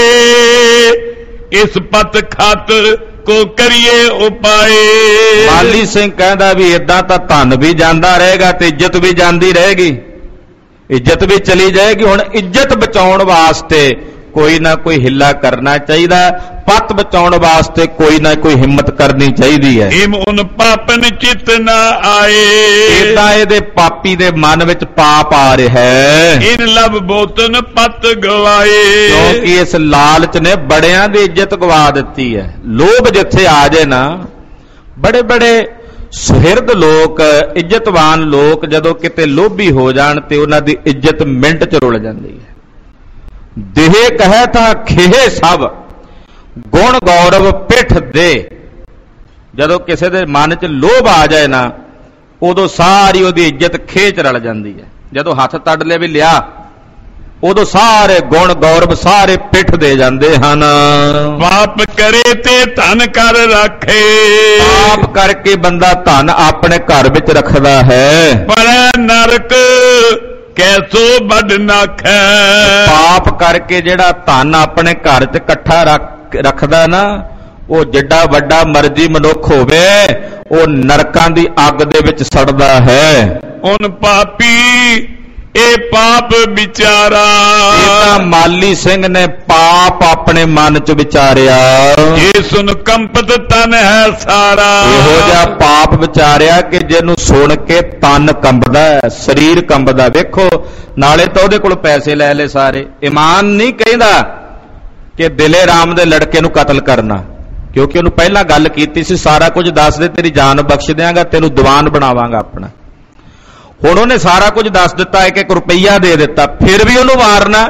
ਇਸ ਪਤ ਖਾਤਰ ਕੋ ਕਰੀਏ ਉਪਾਏ। ਮਾਲੀ ਸਿੰਘ ਕਹਿੰਦਾ ਵੀ ਇਦਾਂ ਤਾਂ ਧਨ ਵੀ ਜਾਂਦਾ ਰਹੇਗਾ ਤੇ ਇੱਜ਼ਤ ਵੀ ਜਾਂਦੀ ਰਹੇਗੀ, ਇੱਜ਼ਤ ਵੀ ਚਲੀ ਜਾਏਗੀ। ਹੁਣ ਇੱਜ਼ਤ ਬਚਾਉਣ ਵਾਸਤੇ ਕੋਈ ਨਾ ਕੋਈ ਹਿੱਲਾ ਕਰਨਾ ਚਾਹੀਦਾ, ਪੱਤ ਬਚਾਉਣ ਵਾਸਤੇ ਕੋਈ ਨਾ ਕੋਈ ਹਿੰਮਤ ਕਰਨੀ ਚਾਹੀਦੀ ਹੈ। ਇਮ ਉਨ ਪਾਪਨ ਚਿਤ ਨਾ ਆਏ, ਇਦਾਂ ਇਹਦੇ ਪਾਪੀ ਦੇ ਮਨ ਵਿੱਚ ਪਾਪ ਆ ਰਿਹਾ ਹੈ। ਇਨ ਲਬ ਬੋਤਨ ਪਤ ਗਵਾਏ, ਕਿਉਂਕਿ ਇਸ ਲਾਲਚ ਨੇ ਬੜਿਆਂ ਦੀ ਇੱਜ਼ਤ ਗਵਾ ਦਿੱਤੀ ਹੈ। ਲੋਭ ਜਿੱਥੇ ਆ ਜਾਏ ਨਾ, ਬੜੇ ਬੜੇ ਸੁਹਿਰਦ ਲੋਕ, ਇੱਜ਼ਤਵਾਨ ਲੋਕ ਜਦੋਂ ਕਿਤੇ ਲੋਭੀ ਹੋ ਜਾਣ ਤੇ ਉਹਨਾਂ ਦੀ ਇੱਜ਼ਤ ਮਿੰਟ 'ਚ ਰੁਲ ਜਾਂਦੀ ਹੈ। ਦੇਹ ਕਹੈ ਤਾਂ ਖੇਹ ਸਭ, ਗੁਣ ਗੌਰਵ ਪਿੱਠ ਦੇ। ਜਦੋਂ ਕਿਸੇ ਦੇ ਮਨ 'ਚ ਲੋਭ ਆ ਜਾਏ ਨਾ, ਉਦੋਂ ਸਾਰੀ ਉਹਦੀ ਇੱਜ਼ਤ ਖੇਚ ਰਲ ਜਾਂਦੀ ਹੈ। ਜਦੋਂ ਹੱਥ ਤੜ ਲਿਆ ਵੀ ਲਿਆ, ਉਦੋਂ ਸਾਰੇ ਗੁਣ ਗੌਰਵ ਸਾਰੇ ਪਿੱਠ ਦੇ ਜਾਂਦੇ ਹਨ। ਪਾਪ ਕਰੇ ਤੇ ਧਨ ਕਰ ਰੱਖੇ, ਪਾਪ ਕਰਕੇ ਬੰਦਾ ਧਨ ਆਪਣੇ ਘਰ ਵਿੱਚ ਰੱਖਦਾ ਹੈ, ਪਰ ਨਰਕ ਕੈਸੋ ਵੱਡ ਨਾਖੈ। ਪਾਪ ਕਰਕੇ ਜਿਹੜਾ ਧਨ ਆਪਣੇ ਘਰ 'ਚ ਇਕੱਠਾ ਰੱਖਦਾ ਨਾ, ਉਹ ਜਿੱਡਾ ਵੱਡਾ ਮਰਜ਼ੀ ਮਨੁੱਖ ਹੋਵੇ, ਉਹ ਨਰਕਾਂ ਦੀ ਅੱਗ ਦੇ ਵਿੱਚ ਸੜਦਾ ਹੈ। ਉਨ ਪਾਪੀ ਇਹ ਪਾਪ ਵਿਚਾਰਾ, ਇਹ ਤਾਂ ਮਾਲੀ ਸਿੰਘ ਨੇ ਪਾਪ ਆਪਣੇ ਮਨ 'ਚ ਵਿਚਾਰਿਆ। ਇਹ ਸੁਨ ਕੰਪਤ ਤਨ ਹੈ ਸਾਰਾ, ਇਹੋ ਜਿਹਾ ਪਾਪ ਵਿਚਾਰਿਆ ਕਿ ਜਿਹਨੂੰ ਸੁਣ ਕੇ ਤਨ ਕੰਬਦਾ, ਸਰੀਰ ਕੰਬਦਾ। ਵੇਖੋ, ਨਾਲੇ ਤਾਂ ਉਹਦੇ ਕੋਲ ਪੈਸੇ ਲੈ ਲਏ ਸਾਰੇ। ਇਮਾਨ ਨਹੀਂ ਕਹਿੰਦਾ ਕਿ ਦਿਲੇ ਰਾਮ ਦੇ ਲੜਕੇ ਨੂੰ ਕਤਲ ਕਰਨਾ, ਕਿਉਂਕਿ ਉਹਨੂੰ ਪਹਿਲਾਂ ਗੱਲ ਕੀਤੀ ਸੀ, ਸਾਰਾ ਕੁਝ ਦੱਸ ਦੇ, ਤੇਰੀ ਜਾਨ ਬਖਸ਼ ਦਿਆਂਗਾ, ਤੈਨੂੰ ਦੀਵਾਨ ਬਣਾਵਾਂਗਾ ਆਪਣਾ। ਹੁਣ ਉਹਨੇ ਸਾਰਾ ਕੁਝ ਦੱਸ ਦਿੱਤਾ, ਇੱਕ ਇੱਕ ਰੁਪਈਆ ਦੇ ਦਿੱਤਾ, ਫਿਰ ਵੀ ਉਹਨੂੰ ਮਾਰਨਾ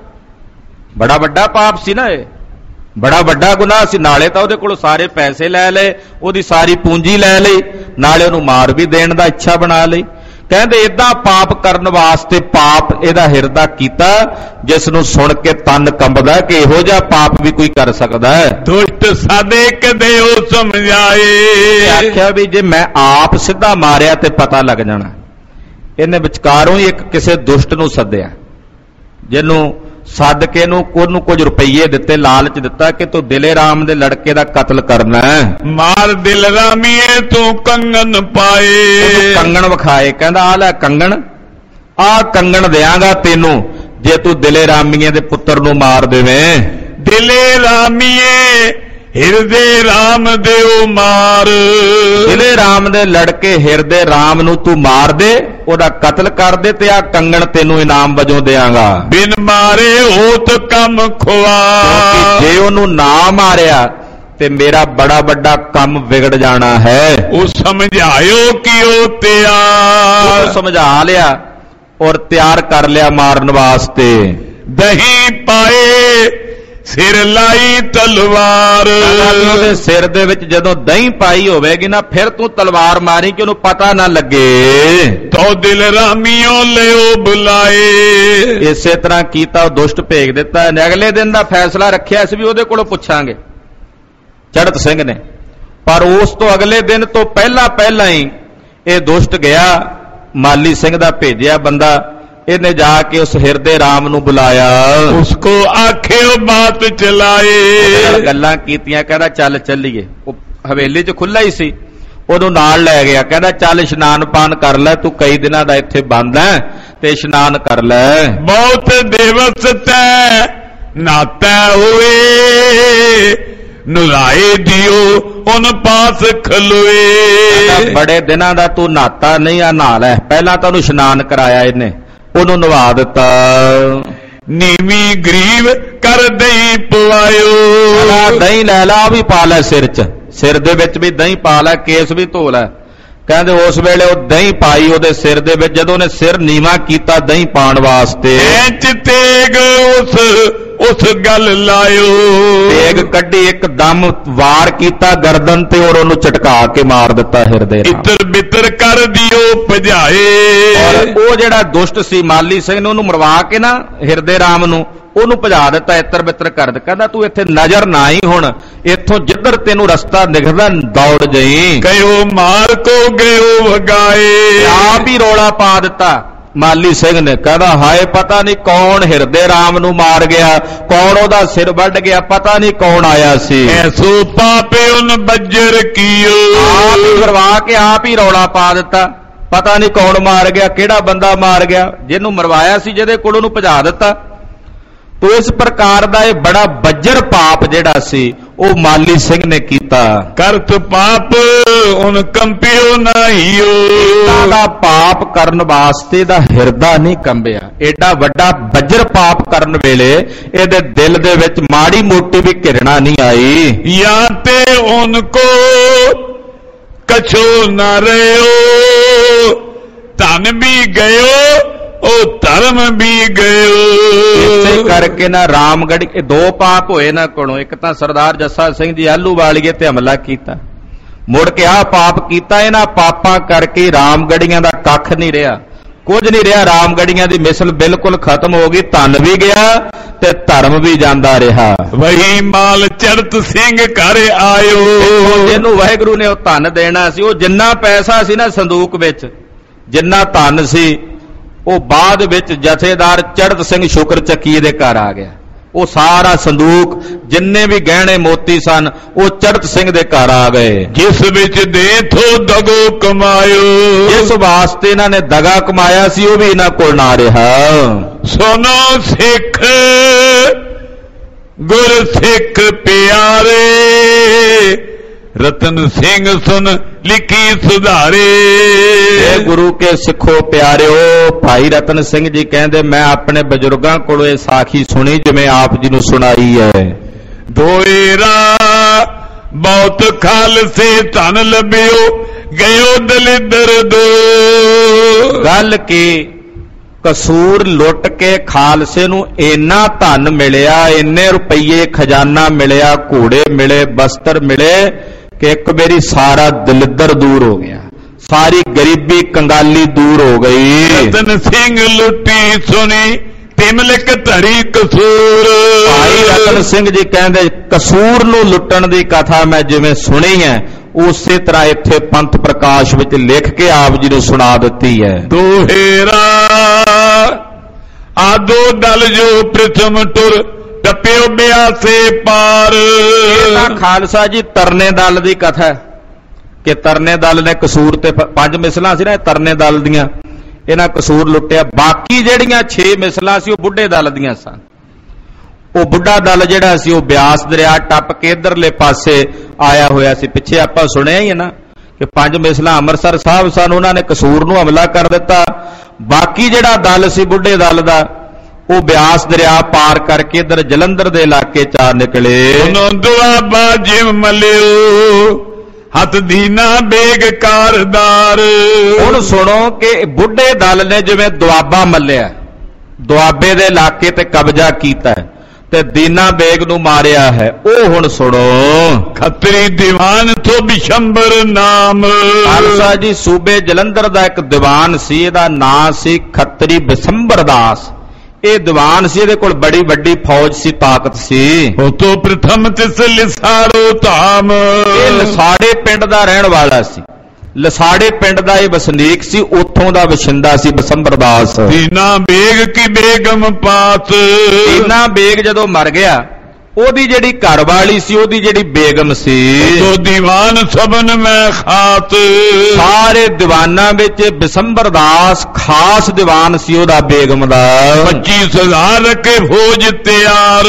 ਬੜਾ ਵੱਡਾ ਪਾਪ ਸੀ ਨਾ, ਇਹ ਬੜਾ ਵੱਡਾ ਗੁਨਾਹ ਸੀ। ਨਾਲੇ ਤਾਂ ਉਹਦੇ ਕੋਲ ਸਾਰੇ ਪੈਸੇ ਲੈ ਲਏ, ਉਹਦੀ ਸਾਰੀ ਪੂੰਜੀ ਲੈ ਲਈ, ਨਾਲੇ ਉਹਨੂੰ ਮਾਰ ਵੀ ਦੇਣ ਦਾ ਇੱਛਾ ਬਣਾ ਲਈ। ਕਹਿੰਦੇ ਇਦਾਂ ਪਾਪ ਕਰਨ ਵਾਸਤੇ ਪਾਪ ਇਹਦਾ ਹਿਰਦਾ ਕੀਤਾ, ਜਿਸ ਨੂੰ ਸੁਣ ਕੇ ਤਨ ਕੰਬਦਾ ਕਿ ਇਹੋ ਜਿਹਾ ਪਾਪ ਵੀ ਕੋਈ ਕਰ ਸਕਦਾ ਹੈ। ਦੁਸ਼ਟ ਸਾਦੇ ਕਦੇ ਉਹ ਸਮਝਾਏ, ਆਖਿਆ ਵੀ ਜੇ ਮੈਂ ਆਪ ਸਿੱਧਾ ਮਾਰਿਆ ਤੇ ਪਤਾ ਲੱਗ ਜਾਣਾ। ਇਹਨੇ ਵਿਚਕਾਰੋਂ ਹੀ ਇੱਕ ਕਿਸੇ ਦੁਸ਼ਟ ਨੂੰ ਸੱਦਿਆ, ਜਿਹਨੂੰ ਸੱਦ ਕੇ ਉਹਨੂੰ ਕੁਝ ਰੁਪਈਏ ਦਿੱਤੇ, ਲਾਲਚ ਦਿੱਤਾ ਕਿ ਤੂੰ ਦਿਲੇ ਰਾਮ ਦੇ ਲੜਕੇ ਦਾ ਕਤਲ ਕਰਨਾ ਹੈ। ਮਾਰ ਦਿਲ ਰਾਮੀਏ ਤੂੰ ਕੰਗਨ ਪਾਏ, ਕੰਗਣ ਵਿਖਾਏ। ਕਹਿੰਦਾ ਆ ਲੈ ਕੰਗਣ, ਆ ਕੰਗਣ ਦਿਆਂਗਾ ਤੈਨੂੰ ਜੇ ਤੂੰ ਦਿਲੇ ਰਾਮੀਏ ਦੇ ਪੁੱਤਰ ਨੂੰ ਮਾਰ ਦੇਵੇਂ। ਦਿਲੇ ਰਾਮੀਏ ਹਿਰਦੇ ਰਾਮ ਦਿਓ ਮਾਰ, ਦਿਲੇ ਰਾਮ ਦੇ ਲੜਕੇ ਹਿਰਦੇ ਰਾਮ ਨੂੰ ਤੂੰ ਮਾਰ ਦੇ, ਉਹਦਾ ਕਤਲ ਕਰ ਦੇ, ਤੇ ਆ ਕੰਗਣ ਤੈਨੂੰ ਇਨਾਮ ਵਜੋਂ ਦਿਆਂਗਾ। ਬਿਨ ਮਾਰੇ ਹੋਤ ਕੰਮ ਖੁਆ, ਜੇ ਉਹਨੂੰ ਨਾ ਮਾਰਿਆ ਤੇ ਮੇਰਾ ਬੜਾ ਵੱਡਾ ਕੰਮ ਵਿਗੜ ਜਾਣਾ ਹੈ। ਉਹ ਸਮਝਾਇਓ ਕਿ ਉਹ ਤਿਆਰ, ਸਮਝਾ ਲਿਆ ਔਰ ਤਿਆਰ ਕਰ ਲਿਆ ਮਾਰਨ ਵਾਸਤੇ। ਦਹੀਂ ਪਾਏ ਸਿਰ ਲਾਈ ਤਲਵਾਰ। ਉਹਦੇ ਸਿਰ ਦੇ ਵਿੱਚ ਜਦੋਂ ਦਹੀਂ ਪਾਈ ਹੋਵੇਗੀ ਨਾ ਫਿਰ ਤੂੰ ਤਲਵਾਰ ਮਾਰੀ ਕਿ ਉਹਨੂੰ ਪਤਾ ਨਾ ਲੱਗੇ। ਤੋ ਦਿਲ ਰਾਮੀਓ ਲਿਓ ਬੁਲਾਏ। ਇਸੇ ਤਰ੍ਹਾਂ ਕੀਤਾ, ਉਹ ਦੁਸ਼ਟ ਭੇਜ ਦਿੱਤਾ। ਅਗਲੇ ਦਿਨ ਦਾ ਫੈਸਲਾ ਰੱਖਿਆ ਸੀ ਵੀ ਉਹਦੇ ਕੋਲੋਂ ਪੁੱਛਾਂਗੇ ਚੜਤ ਸਿੰਘ ਨੇ, ਪਰ ਉਸ ਤੋਂ ਅਗਲੇ ਦਿਨ ਤੋਂ ਪਹਿਲਾਂ ਹੀ ਇਹ ਦੁਸ਼ਟ ਗਿਆ, ਮਾਲੀ ਸਿੰਘ ਦਾ ਭੇਜਿਆ ਬੰਦਾ, ਇਹਨੇ ਜਾ ਕੇ ਉਸ ਹਿਰਦੇ ਰਾਮ ਨੂੰ ਬੁਲਾਇਆ। ਉਸਕੋ ਆਖਿਓ ਬਾਤ ਚਲਾਏ। ਗੱਲਾਂ ਕੀਤੀਆਂ, ਕਹਿੰਦਾ ਚੱਲ ਚੱਲੀਏ। ਉਹ ਹਵੇਲੀ 'ਚ ਖੁੱਲਾ ਹੀ ਸੀ, ਉਹਨੂੰ ਨਾਲ ਲੈ ਗਿਆ, ਕਹਿੰਦਾ ਚੱਲ ਇਸ਼ਨਾਨ ਪਾਨ ਕਰ ਲੈ, ਤੂੰ ਕਈ ਦਿਨਾਂ ਦਾ ਇੱਥੇ ਬੰਦ ਹੈ ਤੇ ਇਸ਼ਨਾਨ ਕਰ ਲੈ। ਬਹੁਤ ਦਿਵਸ ਤੈ ਨਾਤਾ ਹੋਏ, ਨੁਲਾਏ ਦਿਓ ਉਨ ਪਾਸ ਖਲੋਏ। ਬੜੇ ਦਿਨਾਂ ਦਾ ਤੂੰ ਨਾਤਾ ਨਹੀਂ, ਆ ਨਹਾ ਲੈ। ਪਹਿਲਾਂ ਤਾਂ ਉਹਨੂੰ ਇਸ਼ਨਾਨ ਕਰਾਇਆ ਇਹਨੇ, ਉਹਨੂੰ ਨਵਾ ਦਿੱਤਾ। ਨੀਵੀਂ ਗਰੀਬ ਕਰ ਦਹੀਂ ਪਵਾਇਓ। ਦਹੀਂ ਲੈ ਲਾ, ਵੀ ਪਾ ਲੈ ਸਿਰ 'ਚ, ਸਿਰ ਦੇ ਵਿੱਚ ਵੀ ਦਹੀਂ ਪਾ ਲੈ, ਕੇਸ ਵੀ ਧੋ ਲੈ। ਕਹਿੰਦੇ ਉਸ ਵੇਲੇ ਉਹ ਦਹੀਂ ਪਾਈ ਉਹਦੇ ਸਿਰ ਦੇ ਵਿੱਚ। ਜਦੋਂ ਉਹਨੇ ਸਿਰ ਨੀਵਾਂ ਕੀਤਾ ਦਹੀਂ ਪਾਣ ਵਾਸਤੇ, ਤੇਗ ਉਸ ਗੱਲ ਲਾਇਓ। ਤੇਗ ਕੱਢੀ, ਇੱਕਦਮ ਵਾਰ ਕੀਤਾ ਗਰਦਨ ਤੇ, ਔਰ ਉਹਨੂੰ ਝਟਕਾ ਕੇ ਮਾਰ ਦਿੱਤਾ ਹਿਰਦੇ ਨਾਲ। ਇਤਰ ਬਿਤਰ ਕਰ ਦਿਓ ਭਜਾਏ। ਔਰ ਉਹ ਜਿਹੜਾ ਦੁਸ਼ਟ ਸੀ ਮਾਲੀ ਸਿੰਘ ਨੇ, ਉਹਨੂੰ ਮਰਵਾ ਕੇ ਨਾ ਹਿਰਦੇ ਰਾਮ ਨੂੰ, ਉਹਨੂੰ ਭਜਾ ਦਿੱਤਾ, ਇਤਰ ਬਿਤਰ ਕਰ ਦਿੱਤਾ। ਕਹਿੰਦਾ ਤੂੰ ਇੱਥੇ ਨਜ਼ਰ ਨਾ ਆਈ, ਹੁਣ ਇੱਥੋਂ ਜਿੱਧਰ ਤੈਨੂੰ ਰਸਤਾ ਦਿਖਦਾ ਦੌੜ ਜਾਈ। ਕਹਿਓ ਮਾਰ ਕੋ ਗਇਓ ਵਗਾਏ। ਆਪ ਹੀ ਰੌਲਾ ਪਾ ਦਿੱਤਾ ਮਾਲੀ ਸਿੰਘ ਨੇ। ਕਹਿੰਦਾ ਹਾਏ, ਪਤਾ ਨਹੀਂ ਕੌਣ ਹਿਰਦੇ ਰਾਮ ਨੂੰ ਮਾਰ ਗਿਆ, ਕੌਣ ਉਹਦਾ ਸਿਰ ਵੱਢ ਗਿਆ, ਪਤਾ ਨਹੀਂ ਕੌਣ ਆਇਆ ਸੀ। ਐਸੋ ਪਾਪੇ ਉਨ ਬੱਜਰ ਕੀਓ। ਆਪ ਹੀ ਮਰਵਾ ਕੇ ਆਪ ਹੀ ਰੌਲਾ ਪਾ ਦਿੱਤਾ, ਪਤਾ ਨਹੀਂ ਕੌਣ ਮਾਰ ਗਿਆ, ਕਿਹੜਾ ਬੰਦਾ ਮਾਰ ਗਿਆ। ਜਿਹਨੂੰ ਮਰਵਾਇਆ ਸੀ, ਜਿਹਦੇ ਕੋਲ, ਉਹਨੂੰ ਭਜਾ ਦਿੱਤਾ। ਤੋ ਇਸ ਪ੍ਰਕਾਰ ਦਾ ਇਹ ਬੜਾ ਬੱਜਰ ਪਾਪ ਜਿਹੜਾ ਸੀ ਉਹ ਮਾਲੀ ਸਿੰਘ ਨੇ ਕੀਤਾ। ਕਰਤ ਪਾਪ ਉਨ ਕੰਪਿਓ ਨਾਹੀਓ। ਇਹਨਾਂ ਦਾ ਪਾਪ ਕਰਨ ਵਾਸਤੇ ਦਾ ਹਿਰਦਾ ਨਹੀਂ ਕੰਬਿਆ। ਐਡਾ ਵੱਡਾ ਬੱਜਰ ਪਾਪ ਕਰਨ ਵੇਲੇ ਇਹਦੇ ਦਿਲ ਦੇ ਵਿੱਚ ਮਾੜੀ ਮੋਟੀ ਵੀ ਘਿਰਣਾ ਨਹੀਂ ਆਈ। ਜਾਂ ਤੇ ਉਨ ਕੋ ਕਛੋ ਨਾ ਰਿਓ, ਧਨ ਵੀ ਗਇਓ ਉਹ ਧਰਮ ਵੀ ਗਇਓ। ਇਸੇ ਕਰਕੇ ਨਾ ਰਾਮਗੜ੍ਹ ਇਹ ਦੋ ਪਾਪ ਹੋਏ ਨਾ ਕੋਲੋਂ। ਇੱਕ ਤਾਂ ਸਰਦਾਰ ਜੱਸਾ ਸਿੰਘ ਜੀ ਆਹਲੂਵਾਲੀਏ ਤੇ ਹਮਲਾ ਕੀਤਾ, ਮੁੜ ਕੇ ਆਹ ਪਾਪ ਕੀਤਾ। ਇਹਨਾਂ ਪਾਪਾਂ ਕਰਕੇ ਰਾਮਗੜ੍ਹੀਆਂ ਦਾ ਕੱਖ ਨਹੀਂ ਰਿਹਾ, ਕੁਝ ਨਹੀਂ ਰਿਹਾ। ਰਾਮਗੜ੍ਹੀਆਂ ਦੀ ਮਿਸਲ ਬਿਲਕੁਲ ਖਤਮ ਹੋ ਗਈ, ਧਨ ਵੀ ਗਿਆ ਤੇ ਧਰਮ ਵੀ ਜਾਂਦਾ ਰਿਹਾ। ਵਹੀ ਮਾਲ ਚੜਤ ਸਿੰਘ ਘਰ ਆਇਓ। ਜਿਹਨੂੰ ਵਾਹਿਗੁਰੂ ਨੇ ਉਹ ਧਨ ਦੇਣਾ ਸੀ, ਉਹ ਜਿੰਨਾ ਪੈਸਾ ਸੀ ਨਾ ਸੰਦੂਕ ਵਿੱਚ, ਜਿੰਨਾ ਧਨ ਸੀ, ਉਹ ਬਾਅਦ ਵਿੱਚ ਜਥੇਦਾਰ ਚੜਤ ਸਿੰਘ ਸ਼ੁਕਰ ਚੱਕੀ ਦੇ ਘਰ ਆ ਗਿਆ। ਉਹ ਸਾਰਾ ਸੰਦੂਕ, ਜਿੰਨੇ ਵੀ ਗਹਿਣੇ ਮੋਤੀ ਸਨ, ਉਹ ਚੜਤ ਸਿੰਘ ਦੇ ਘਰ ਆ ਗਏ। ਜਿਸ ਵਿੱਚ ਦੇ ਥੋ ਦਗੋ ਕਮਾਇਓ। ਜਿਸ ਵਾਸਤੇ ਇਹਨਾਂ ਨੇ ਦਗਾ ਕਮਾਇਆ ਸੀ, ਉਹ ਵੀ ਇਹਨਾਂ ਕੋਲ ਨਾ ਰਿਹਾ। ਸੁਨੋ ਸਿੱਖ ਗੁਰ ਸਿੱਖ ਪਿਆਰੇ, ਰਤਨ ਸਿੰਘ ਸੁਨ ਲਿਖੀ ਸੁਧਾਰੇ। ਇਹ ਗੁਰੂ ਕੇ ਸਿੱਖੋ ਪਿਆਰਿਓ, ਭਾਈ ਰਤਨ ਸਿੰਘ ਜੀ ਕਹਿੰਦੇ ਮੈਂ ਆਪਣੇ ਬਜ਼ੁਰਗਾਂ ਕੋਲੋਂ ਇਹ ਸਾਖੀ ਸੁਣੀ ਜਿਵੇਂ ਆਪ ਜੀ ਨੂੰ ਸੁਣਾਈ ਹੈ। ਦੋਇਰਾ ਬਹੁਤ ਖਾਲਸੇ ਧਨ ਲੱਭਿਓ, ਗਇਓ ਦਲਿੱਦਰ ਦੋ। ਗੱਲ ਕੀ ਕਸੂਰ ਲੁੱਟ ਕੇ ਖਾਲਸੇ ਨੂੰ ਇੰਨਾ ਧਨ ਮਿਲਿਆ, ਇੰਨੇ ਰੁਪਈਏ ਖਜ਼ਾਨਾ ਮਿਲਿਆ, ਘੋੜੇ ਮਿਲੇ, ਬਸਤਰ ਮਿਲੇ ਕਿ ਇੱਕ ਮੇਰੀ ਸਾਰਾ ਦਲਿੱਦਰ ਦੂਰ ਹੋ ਗਿਆ, ਸਾਰੀ ਗਰੀਬੀ ਕੰਗਾਲੀ ਦੂਰ ਹੋ ਗਈ। ਰਤਨ ਸਿੰਘ ਲੁੱਟੀ ਸੁਣੀ ਤਿਮਲਕ ਧਰੀ ਕਸੂਰ। ਭਾਈ ਰਤਨ ਸਿੰਘ ਜੀ ਕਹਿੰਦੇ ਕਸੂਰ ਨੂੰ ਲੁੱਟਣ ਦੀ ਕਥਾ ਮੈਂ ਜਿਵੇਂ ਸੁਣੀ ਹੈ, ਉਸੇ ਤਰ੍ਹਾਂ ਇੱਥੇ ਪੰਥ ਪ੍ਰਕਾਸ਼ ਵਿੱਚ ਲਿਖ ਕੇ ਆਪ ਜੀ ਨੂੰ ਸੁਣਾ ਦਿੱਤੀ ਹੈ। ਦੋਹੇਰਾ ਆਦੋ ਦਲ ਜੋ ਪ੍ਰਥਮ ਟੁਰ, ਟੱਪਿਓ ਬਿਆਸੇ ਪਾਰ। ਇਹ ਤਾਂ ਖਾਲਸਾ ਜੀ ਤਰਨੇ ਦਲ ਦੀ ਕਥਾ ਹੈ ਕਿ ਤਰਨੇ ਦਲ ਨੇ ਕਸੂਰ ਤੇ 5 ਮਿਸਲਾਂ ਸੀ ਨਾ ਤਰਨੇ ਦਲ ਦੀਆਂ, ਇਹਨਾਂ ਕਸੂਰ ਲੁੱਟਿਆ। ਬਾਕੀ ਜਿਹੜੀਆਂ 6 ਮਿਸਲਾਂ ਸੀ ਉਹ ਬੁੱਢੇ ਦਲ ਦੀਆਂ ਸਨ। ਉਹ ਬੁੱਢਾ ਦਲ ਜਿਹੜਾ ਸੀ ਉਹ ਬਿਆਸ ਦਰਿਆ ਟੱਪ ਕੇ ਇਧਰਲੇ ਪਾਸੇ ਆਇਆ ਹੋਇਆ ਸੀ। ਪਿੱਛੇ ਆਪਾਂ ਸੁਣਿਆ ਹੀ ਹੈ ਨਾ ਕਿ 5 ਮਿਸਲਾਂ ਅੰਮ੍ਰਿਤਸਰ ਸਾਹਿਬ ਸਨ, ਉਹਨਾਂ ਨੇ ਕਸੂਰ ਨੂੰ ਹਮਲਾ ਕਰ ਦਿੱਤਾ। ਬਾਕੀ ਜਿਹੜਾ ਦਲ ਸੀ ਬੁੱਢੇ ਦਲ ਦਾ, ਉਹ ਬਿਆਸ ਦਰਿਆ ਪਾਰ ਕਰਕੇ ਇਧਰ ਜਲੰਧਰ ਦੇ ਇਲਾਕੇ ਚ ਆ ਨਿਕਲੇ। ਦੁਆਬਾ ਜਿਵ ਮਲਿਓ ਹੱਥ ਦੀਨਾ ਬੇਗ ਕਾਰਦਾਰ। ਹੁਣ ਸੁਣੋ ਕਿ ਬੁੱਢੇ ਦਲ ਨੇ ਜਿਵੇਂ ਦੁਆਬਾ ਮੱਲਿਆ, ਦੁਆਬੇ ਦੇ ਇਲਾਕੇ ਤੇ ਕਬਜ਼ਾ ਕੀਤਾ, ਤੇ ਦੀਨਾ ਬੇਗ ਨੂੰ ਮਾਰਿਆ ਹੈ। ਉਹ ਹੁਣ ਸੁਣੋ। ਖੱਤਰੀ ਦੀਵਾਨ ਤੋਂ ਬਿਸ਼ੰਬਰ ਨਾਮ। ਖਾਲਸਾ ਜੀ ਸੂਬੇ ਜਲੰਧਰ ਦਾ ਇੱਕ ਦੀਵਾਨ ਸੀ, ਇਹਦਾ ਨਾਂ ਸੀ ਖੱਤਰੀ ਬਿਸੰਬਰ ਦਾਸ। ਇਹ ਦੀਵਾਨ ਸੀ, ਇਹਦੇ ਕੋਲ ਬੜੀ ਵੱਡੀ ਫੌਜ ਸੀ, ਤਾਕਤ ਸੀ। ਉਹ ਤੋਂ ਪ੍ਰਥਮ ਤਿਸ ਲਿਸਾੜੋ ਧਾਮ। ਇਹ ਲਸਾੜੇ ਪਿੰਡ ਦਾ ਰਹਿਣ ਵਾਲਾ ਸੀ। ਲਸਾੜੇ ਪਿੰਡ ਦਾ ਇਹ ਵਸਨੀਕ ਸੀ, ਉੱਥੋਂ ਦਾ ਵਸਿੰਦਾ ਸੀ ਬਿਸੰਬਰ ਦਾਸ। ਦੀਨਾ ਬੇਗ ਕੀ ਬੇਗਮ ਪਾਤ। ਦੀਨਾ ਬੇਗ ਜਦੋਂ ਮਰ ਗਿਆ, ਉਹਦੀ ਜਿਹੜੀ ਘਰਵਾਲੀ ਸੀ, ਉਹਦੀ ਜਿਹੜੀ ਬੇਗਮ ਸੀ, ਤੋ ਦੀਵਾਨ ਸਭਨ ਮੈਂ ਖਾਤ। ਸਾਰੇ ਦੀਵਾਨਾਂ ਵਿੱਚ ਬਿਸੰਬਰ ਦਾਸ ਖਾਸ ਦੀਵਾਨ ਸੀ ਉਹਦਾ, ਬੇਗਮ ਦਾ। 25,000 ਰੱਖੇ ਫੌਜ ਤਿਆਰ।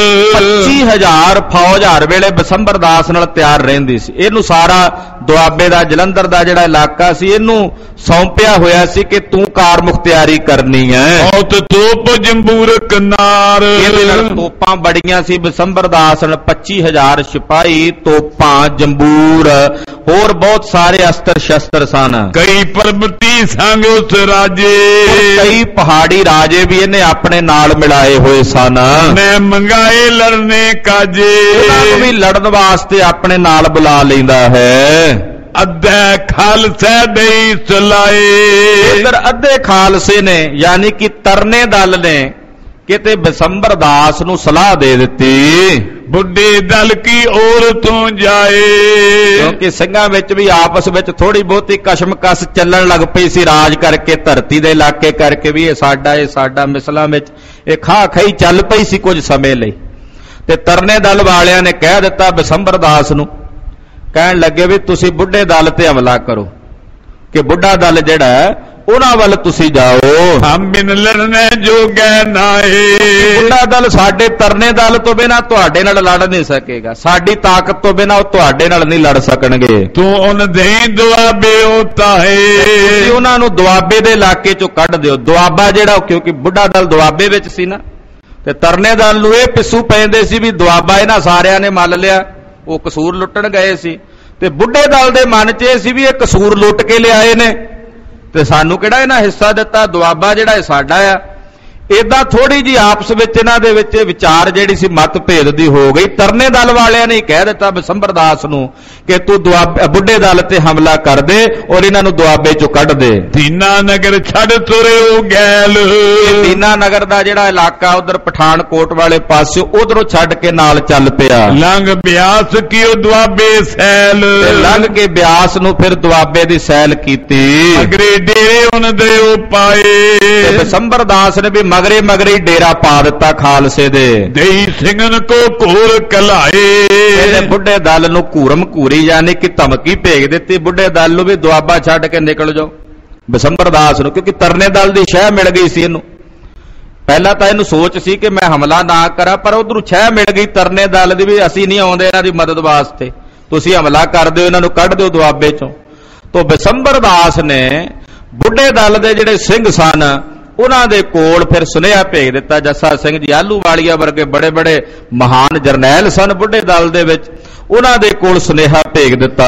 25,000 ਫੌਜ ਹਰ ਵੇਲੇ ਬਿਸੰਬਰ ਦਾਸ ਨਾਲ ਤਿਆਰ ਰਹਿੰਦੀ ਸੀ। ਇਹਨੂੰ ਸਾਰਾ ਦੁਆਬੇ ਦਾ ਜਲੰਧਰ ਦਾ ਜਿਹੜਾ ਇਲਾਕਾ ਸੀ, ਇਹਨੂੰ ਸੌਂਪਿਆ ਹੋਇਆ ਸੀ ਕਿ ਤੂੰ ਕਾਰ ਮੁਖਤਿਆਰੀ ਕਰਨੀ ਹੈ। ਬਹੁਤ ਤੋਪ ਜੰਬੂਰ ਕਨਾਰ। ਇਹਦੇ ਨਾਲ ਤੋਪਾਂ ਬੜੀਆਂ ਸੀ ਬਿਸੰਬਰ ਦਾਸ ਨਾਲ। 25,000 ਸਿਪਾਹੀ, ਤੋਪਾਂ, ਜੰਬੂਰ, ਹੋਰ ਬਹੁਤ ਸਾਰੇ ਅਸਤਰ ਸ਼ਸਤਰ ਸਨ। ਕਈ ਪਰਬਤੀ ਸੰਗ ਉਸ ਰਾਜੇ। ਕਈ ਪਹਾੜੀ ਰਾਜੇ ਵੀ ਇਹਨੇ ਆਪਣੇ ਨਾਲ ਮਿਲਾਏ ਹੋਏ ਸਨ। ਮੈਂ ਮੰਗਾਏ ਲੜਨੇ ਕਾਜੇ। ਇਹਨਾਂ ਨੂੰ ਵੀ ਲੜਨ ਵਾਸਤੇ ਆਪਣੇ ਨਾਲ ਬੁਲਾ ਲੈਂਦਾ ਹੈ। ਅੱਧੇ ਖਾਲਸੇ ਦੇਈ ਸਲਾਏ। ਇਧਰ ਅੱਧੇ ਖਾਲਸੇ ਨੇ ਯਾਨੀ ਕਿ ਤਰਨੇ ਦਲ ਨੇ ਕਿਤੇ ਬਿਸੰਬਰ ਦਾਸ ਨੂੰ ਸਲਾਹ ਦੇ ਦਿੱਤੀ, ਬੁੱਢੇ ਦਲ ਕੀ ਔਰ ਤੋਂ ਜਾਏ। ਕਿਉਂਕਿ ਸਿੰਘਾਂ ਵਿੱਚ ਵੀ ਆਪਸ ਵਿੱਚ ਥੋੜੀ ਬਹੁਤੀ ਕਸ਼ਮਕਸ਼ ਚੱਲਣ ਲੱਗ ਪਈ ਸੀ, ਰਾਜ ਕਰਕੇ, ਧਰਤੀ ਦੇ ਇਲਾਕੇ ਕਰਕੇ ਵੀ ਇਹ ਸਾਡਾ ਮਿਸਲਾਂ ਵਿੱਚ ਇਹ ਖਾ ਖਈ ਚੱਲ ਪਈ ਸੀ ਕੁਝ ਸਮੇਂ ਲਈ। ਤੇ ਤਰਨੇ ਦਲ ਵਾਲਿਆਂ ਨੇ ਕਹਿ ਦਿੱਤਾ ਬਿਸੰਬਰ ਦਾਸ ਨੂੰ, ਕਹਿਣ ਲੱਗੇ ਵੀ ਤੁਸੀਂ ਬੁੱਢੇ ਦਲ ਤੇ ਹਮਲਾ ਕਰੋ, ਕਿ ਬੁੱਢਾ ਦਲ ਜਿਹੜਾ ਉਹਨਾਂ ਵੱਲ ਤੁਸੀਂ ਜਾਓ। ਹਮ ਬਿਨ ਲੜਨੇ ਜੋਗੇ ਨਾਏ। ਬੁੱਢਾ ਦਲ ਸਾਡੇ ਤਰਨੇ ਦਲ ਤੋਂ ਬਿਨਾਂ ਤੁਹਾਡੇ ਨਾਲ ਲੜ ਨਹੀਂ ਸਕੇਗਾ, ਸਾਡੀ ਤਾਕਤ ਤੋਂ ਬਿਨਾਂ ਉਹ ਤੁਹਾਡੇ ਨਾਲ ਨਹੀਂ ਲੜ ਸਕਣਗੇ। ਤੂੰ ਉਹਨਾਂ ਦੇ ਦੁਆਬੇ ਉਤਾਏ। ਤੁਸੀਂ ਉਹਨਾਂ ਨੂੰ ਦੁਆਬੇ ਦੇ ਇਲਾਕੇ ਚੋਂ ਕੱਢ ਦਿਓ। ਦੁਆਬਾ ਜਿਹੜਾ, ਕਿਉਂਕਿ ਬੁੱਢਾ ਦਲ ਦੁਆਬੇ ਵਿੱਚ ਸੀ ਨਾ, ਤੇ ਤਰਨੇ ਦਲ ਨੂੰ ਇਹ ਪਿੱਸੂ ਪੈਂਦੇ ਸੀ ਵੀ ਦੁਆਬਾ ਇਹਨਾਂ ਸਾਰਿਆਂ ਨੇ ਮੰਨ ਲਿਆ, ਉਹ ਕਸੂਰ ਲੁੱਟਣ ਗਏ ਸੀ। ਤੇ ਬੁੱਢੇ ਦਲ ਦੇ ਮਨ 'ਚ ਇਹ ਸੀ ਵੀ ਇਹ ਕਸੂਰ ਲੁੱਟ ਕੇ ਲਿਆਏ ਨੇ ਤੇ ਸਾਨੂੰ ਕਿਹੜਾ ਇਹਨਾਂ ਹਿੱਸਾ ਦਿੱਤਾ, ਦੁਆਬਾ ਜਿਹੜਾ ਇਹ ਸਾਡਾ ਆ। ਏਦਾਂ ਥੋੜੀ ਜੀ ਆਪਸ ਵਿੱਚ ਇਹਨਾਂ ਦੇ ਵਿੱਚ ਵਿਚਾਰ ਜਿਹੜੀ ਸੀ ਮਤਭੇਦ ਦੀ ਹੋ ਗਈ। ਤਰਨੇ ਦਲ ਵਾਲਿਆਂ ਨੇ ਕਹਿ ਦਿੱਤਾ ਬਿਸੰਬਰ ਦਾਸ ਨੂੰ ਕਿ ਤੂੰ ਬੁੱਢੇ ਦਲ ਤੇ ਹਮਲਾ ਕਰ ਦੇ ਔਰ ਇਹਨਾਂ ਨੂੰ ਦੁਆਬੇ ਚੋਂ ਕੱਢ ਦੇ। ਦੀਨਾ ਨਗਰ ਛੱਡ ਤੁਰਿਓ ਗੈਲ। ਦੀਨਾ ਨਗਰ ਦਾ ਜਿਹੜਾ ਇਲਾਕਾ ਉਧਰ ਪਠਾਨਕੋਟ ਵਾਲੇ ਪਾਸੇ, ਉਧਰੋਂ ਛੱਡ ਕੇ ਨਾਲ ਚੱਲ ਪਿਆ। ਲੰਘ ਬਿਆਸ ਕੀਓ ਦੁਆਬੇ ਸੈਲ। ਲੰਘ ਕੇ ਬਿਆਸ ਨੂੰ ਫਿਰ ਦੁਆਬੇ ਦੀ ਸੈਲ ਕੀਤੀ। ਅਗਰੇ ਡੇਰੇ ਉਹਨਾਂ ਦੇ ਉਹ ਪਾਏ। ਬਿਸੰਬਰ ਦਾਸ ਨੇ ਵੀ ਮਗਰੇ ਡੇਰਾ ਪਾ ਦਿੱਤਾ ਖਾਲਸੇ ਦੇ। ਦੇਈ ਸਿੰਘਨ ਕੋ ਘੂਰ ਕਲਾਏ। ਇਹਨੇ ਬੁੱਢੇ ਦਲ ਨੂੰ ਘੂਰਮ ਘੂਰੀ ਯਾਨੀ ਕਿ ਧਮਕੀ ਭੇਜ ਦਿੱਤੀ ਬੁੱਢੇ ਦਲ ਨੂੰ ਵੀ ਦੁਆਬਾ ਛੱਡ ਕੇ ਨਿਕਲ ਜਾਓ। ਬਿਸੰਬਰ ਦਾਸ ਨੂੰ, ਕਿਉਂਕਿ ਤਰਨੇ ਦਲ ਦੀ ਸ਼ਹਿ ਮਿਲ ਗਈ ਸੀ ਇਹਨੂੰ। ਪਹਿਲਾਂ ਤਾਂ ਇਹਨੂੰ ਸੋਚ ਸੀ ਕਿ ਮੈਂ ਹਮਲਾ ਨਾ ਕਰਾਂ, ਪਰ ਉਧਰੋਂ ਸ਼ਹਿ ਮਿਲ ਗਈ ਤਰਨੇ ਦਲ ਦੀ ਵੀ ਅਸੀਂ ਨਹੀਂ ਆਉਂਦੇ ਇਹਨਾਂ ਦੀ ਮਦਦ ਵਾਸਤੇ, ਤੁਸੀਂ ਹਮਲਾ ਕਰ ਦਿਓ, ਇਹਨਾਂ ਨੂੰ ਕੱਢ ਦਿਓ ਦੁਆਬੇ ਚੋਂ। ਤੋਂ ਬਿਸੰਬਰ ਦਾਸ ਨੇ ਬੁੱਢੇ ਦਲ ਦੇ ਜਿਹੜੇ ਸਿੰਘ ਸਨ ਉਹਨਾਂ ਦੇ ਕੋਲ ਫਿਰ ਸੁਨੇਹਾ ਭੇਜ ਦਿੱਤਾ। ਜੱਸਾ ਸਿੰਘ ਜੀ ਆਹਲੂਵਾਲੀਆ ਵਰਗੇ ਬੜੇ ਬੜੇ ਮਹਾਨ ਜਰਨੈਲ ਸਨ ਬੁੱਢੇ ਦਲ ਦੇ ਵਿੱਚ, ਉਹਨਾਂ ਦੇ ਕੋਲ ਸੁਨੇਹਾ ਭੇਜ ਦਿੱਤਾ।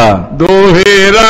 ਦੋਹੇਰਾ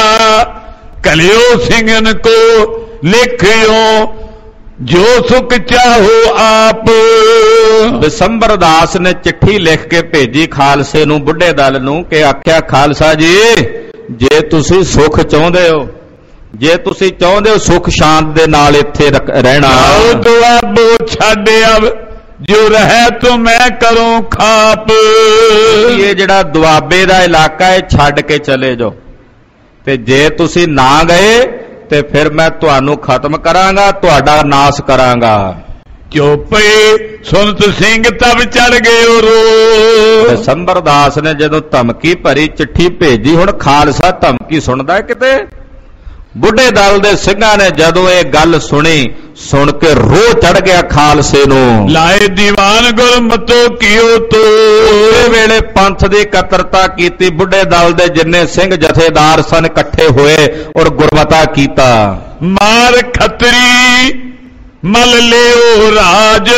ਕਲਿਓ ਸਿੰਘਨ ਕੋ ਲਿਖਿਓ ਜੋ ਸੁਖ ਚਾਹੋ ਆਪ। ਬਿਸੰਬਰ ਦਾਸ ਨੇ ਚਿੱਠੀ ਲਿਖ ਕੇ ਭੇਜੀ ਖਾਲਸੇ ਨੂੰ, ਬੁੱਢੇ ਦਲ ਨੂੰ, ਕਿ ਆਖਿਆ ਖਾਲਸਾ ਜੀ ਜੇ ਤੁਸੀਂ ਸੁਖ ਚਾਹੁੰਦੇ ਹੋ, ਜੇ ਤੁਸੀਂ ਚਾਹੁੰਦੇ ਹੋ ਸੁਖ ਸ਼ਾਂਤ ਦੇ ਨਾਲ ਇੱਥੇ ਰਹਿਣਾ, ਦੁਆਬੋ ਛੱਡਿਆ ਜੋ ਰਹਿ ਤੋ ਮੈਂ ਕਰੂੰ ਖਾਪ। ਇਹ ਜਿਹੜਾ ਦੁਆਬੇ ਦਾ ਇਲਾਕਾ ਹੈ ਛੱਡ ਕੇ ਚਲੇ ਜਾਓ, ਤੇ ਜੇ ਤੁਸੀਂ ਨਾ ਗਏ ਤੇ ਫਿਰ ਮੈਂ ਤੁਹਾਨੂੰ ਖਤਮ ਕਰਾਂਗਾ, ਤੁਹਾਡਾ ਨਾਸ ਕਰਾਂਗਾ। ਚੁੱਪੇ ਸੁਨਤ ਸਿੰਘ ਤਬ ਚੜ ਗਏ ਰੋ। ਬਿਸੰਬਰ ਦਾਸ ਨੇ ਜਦੋਂ ਧਮਕੀ ਭਰੀ ਚਿੱਠੀ ਭੇਜੀ, ਹੁਣ ਖਾਲਸਾ ਧਮਕੀ ਸੁਣਦਾ ਕਿਤੇ। ਬੁੱਢੇ ਦਲ ਦੇ ਸਿੰਘਾਂ ਨੇ ਜਦੋਂ ਇਹ ਗੱਲ ਸੁਣੀ, ਸੁਣ ਕੇ ਰੋਹ ਚੜ ਗਿਆ ਖਾਲਸੇ ਨੂੰ। ਲਾਏ ਦੀਵਾਨ ਗੁਰਮਤੋ ਕੀਓ ਤੋ। ਉਸੇ ਵੇਲੇ ਪੰਥ ਦੀ ਇਕੱਤਰਤਾ ਕੀਤੀ, ਬੁੱਢੇ ਦਲ ਦੇ ਜਿੰਨੇ ਸਿੰਘ ਜਥੇਦਾਰ ਸਨ ਇਕੱਠੇ ਹੋਏ ਔਰ ਗੁਰਮਤਾ ਕੀਤਾ। ਮਾਰ ਖੱਤਰੀ ਮਲ ਲਿਓ ਰਾਜ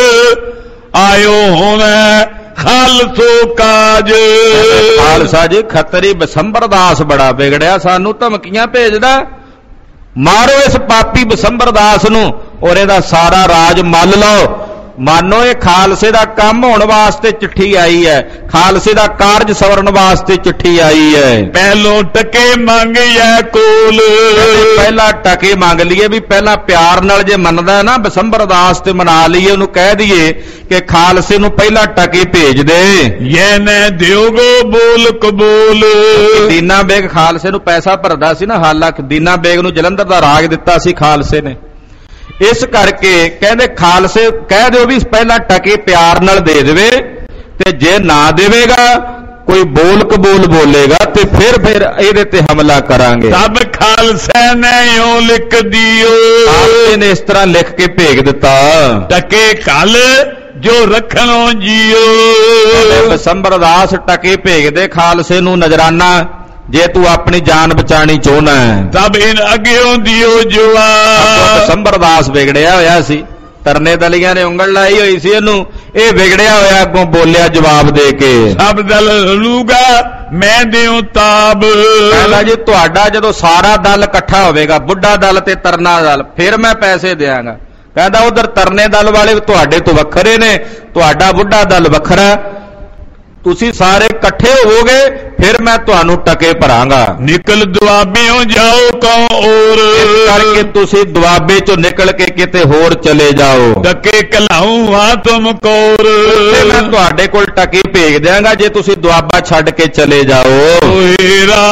ਆਇਓ ਹੁਣ ਖਾਲਸੋ ਕਾਜ। ਖਾਲਸਾ ਜੀ ਖੱਤਰੀ ਬਿਸੰਬਰ ਦਾਸ ਬੜਾ ਵਿਗੜਿਆ, ਸਾਨੂੰ ਧਮਕੀਆਂ ਭੇਜਦਾ, ਮਾਰੋ ਇਸ ਪਾਪੀ ਬਿਸੰਬਰ ਦਾਸ ਨੂੰ ਔਰ ਇਹਦਾ ਸਾਰਾ ਰਾਜ ਮੱਲ ਲਓ ਮਾਨੋ ਇਹ ਖਾਲਸੇ ਦਾ ਕੰਮ ਹੋਣ ਵਾਸਤੇ ਚਿੱਠੀ ਆਈ ਹੈ, ਖਾਲਸੇ ਦਾ ਕਾਰਜ ਸਵਰਨ ਵਾਸਤੇ ਚਿੱਠੀ ਆਈ ਹੈ। ਪਹਿਲੋਂ ਟਕੇ ਮੰਗਿਆ ਕੋਲ, ਪਹਿਲਾਂ ਟਕੇ ਮੰਗ ਲਈਏ ਵੀ ਪਹਿਲਾਂ ਪਿਆਰ ਨਾਲ ਜੇ ਮੰਨਦਾ ਨਾ ਬਿਸੰਬਰ ਦਾਸ ਤੇ ਮਨਾ ਲਈਏ, ਉਹਨੂੰ ਕਹਿ ਦਈਏ ਕਿ ਖਾਲਸੇ ਨੂੰ ਪਹਿਲਾਂ ਟਕੇ ਭੇਜ ਦੇ। ਇਹ ਨੇ ਦਿਓਗੋ ਬੋਲ ਕਬੂਲ, ਦੀਨਾ ਬੇਗ ਖਾਲਸੇ ਨੂੰ ਪੈਸਾ ਭਰਦਾ ਸੀ ਨਾ, ਹਾਲਾਂਕਿ ਦੀਨਾ ਬੇਗ ਨੂੰ ਜਲੰਧਰ ਦਾ ਰਾਜ ਦਿੱਤਾ ਸੀ ਖਾਲਸੇ ਨੇ। ਇਸ ਕਰਕੇ ਕਹਿੰਦੇ ਖਾਲਸੇ ਕਹਿ ਦਿਓ ਵੀ ਪਹਿਲਾਂ ਟਕੇ ਪਿਆਰ ਨਾਲ ਦੇ ਦੇਵੇ, ਤੇ ਜੇ ਨਾ ਦੇਵੇਗਾ ਕੋਈ ਬੋਲ ਕਬੂਲ ਬੋਲੇਗਾ ਤੇ ਫਿਰ ਇਹਦੇ ਤੇ ਹਮਲਾ ਕਰਾਂਗੇ। ਸਭ ਖਾਲਸੇ ਨੇ ਇਉਂ ਲਿਖ ਦਿਓ, ਖਾਲਸੇ ਨੇ ਇਸ ਤਰ੍ਹਾਂ ਲਿਖ ਕੇ ਭੇਜ ਦਿੱਤਾ, ਟਕੇ ਕਲ ਜੋ ਰੱਖਣੋ ਜੀਓ। ਬਿਸੰਬਰ ਦਾਸ ਟਕੇ ਭੇਜਦੇ ਖਾਲਸੇ ਨੂੰ ਨਜ਼ਰਾਨਾ, ਜੇ ਤੂੰ ਆਪਣੀ ਜਾਨ ਬਚਾਣੀ ਚਾਹੁੰਦਾ ਤਬ ਇਨ ਅੱਗਿਓਂ ਦਿਓ ਜਵਾਬ। ਬਿਸੰਬਰ ਦਾਸ ਵਿਗੜਿਆ ਹੋਇਆ ਸੀ, ਤਰਨੇ ਦਲੀਆਂ ਨੇ ਉਂਗਲ ਲਾਈ ਹੋਈ ਸੀ ਇਹਨੂੰ, ਇਹ ਵਿਗੜਿਆ ਹੋਇਆ ਅੱਗੋਂ ਬੋਲਿਆ ਜਵਾਬ ਦੇ ਕੇ, ਸਭ ਦਲ ਲੂਗਾ ਮੈਂ ਦਿਉ ਤਾਬ। ਕਹਿੰਦਾ ਜੀ ਤੁਹਾਡਾ ਜਦੋਂ ਸਾਰਾ ਦਲ ਇਕੱਠਾ ਹੋਵੇਗਾ, ਬੁੱਢਾ ਦਲ ਤੇ ਤਰਨਾ ਦਲ, ਫਿਰ ਮੈਂ ਪੈਸੇ ਦਿਆਂਗਾ। ਕਹਿੰਦਾ ਉਧਰ ਤਰਨੇ ਦਲ ਵਾਲੇ ਤੁਹਾਡੇ ਤੋਂ ਵੱਖਰੇ ਨੇ, ਤੁਹਾਡਾ ਬੁੱਢਾ ਦਲ ਵੱਖਰਾ, ਤੁਸੀਂ ਸਾਰੇ ਇਕੱਠੇ ਹੋਵੋਗੇ ਫਿਰ ਮੈਂ ਤੁਹਾਨੂੰ ਟਕੇ ਭਰਾਂਗਾ। ਨਿਕਲ ਦੁਆਬਿਓਂ ਜਾਓ ਕਉ ਔਰ, ਇਸ ਕਰਕੇ ਤੁਸੀਂ ਦੁਆਬੇ ਚੋਂ ਨਿਕਲ ਕੇ ਕਿਤੇ ਹੋਰ ਚਲੇ ਜਾਓ। ਟਕੇ ਕਲਾਉ ਆ ਤੁਮ ਕੋਰ, ਮੈਂ ਤੁਹਾਡੇ ਕੋਲ ਟਕੇ ਭੇਜ ਦਿਆਂਗਾ ਜੇ ਤੁਸੀਂ ਦੁਆਬਾ ਛੱਡ ਕੇ ਚਲੇ ਜਾਓ। ਹੀਰਾ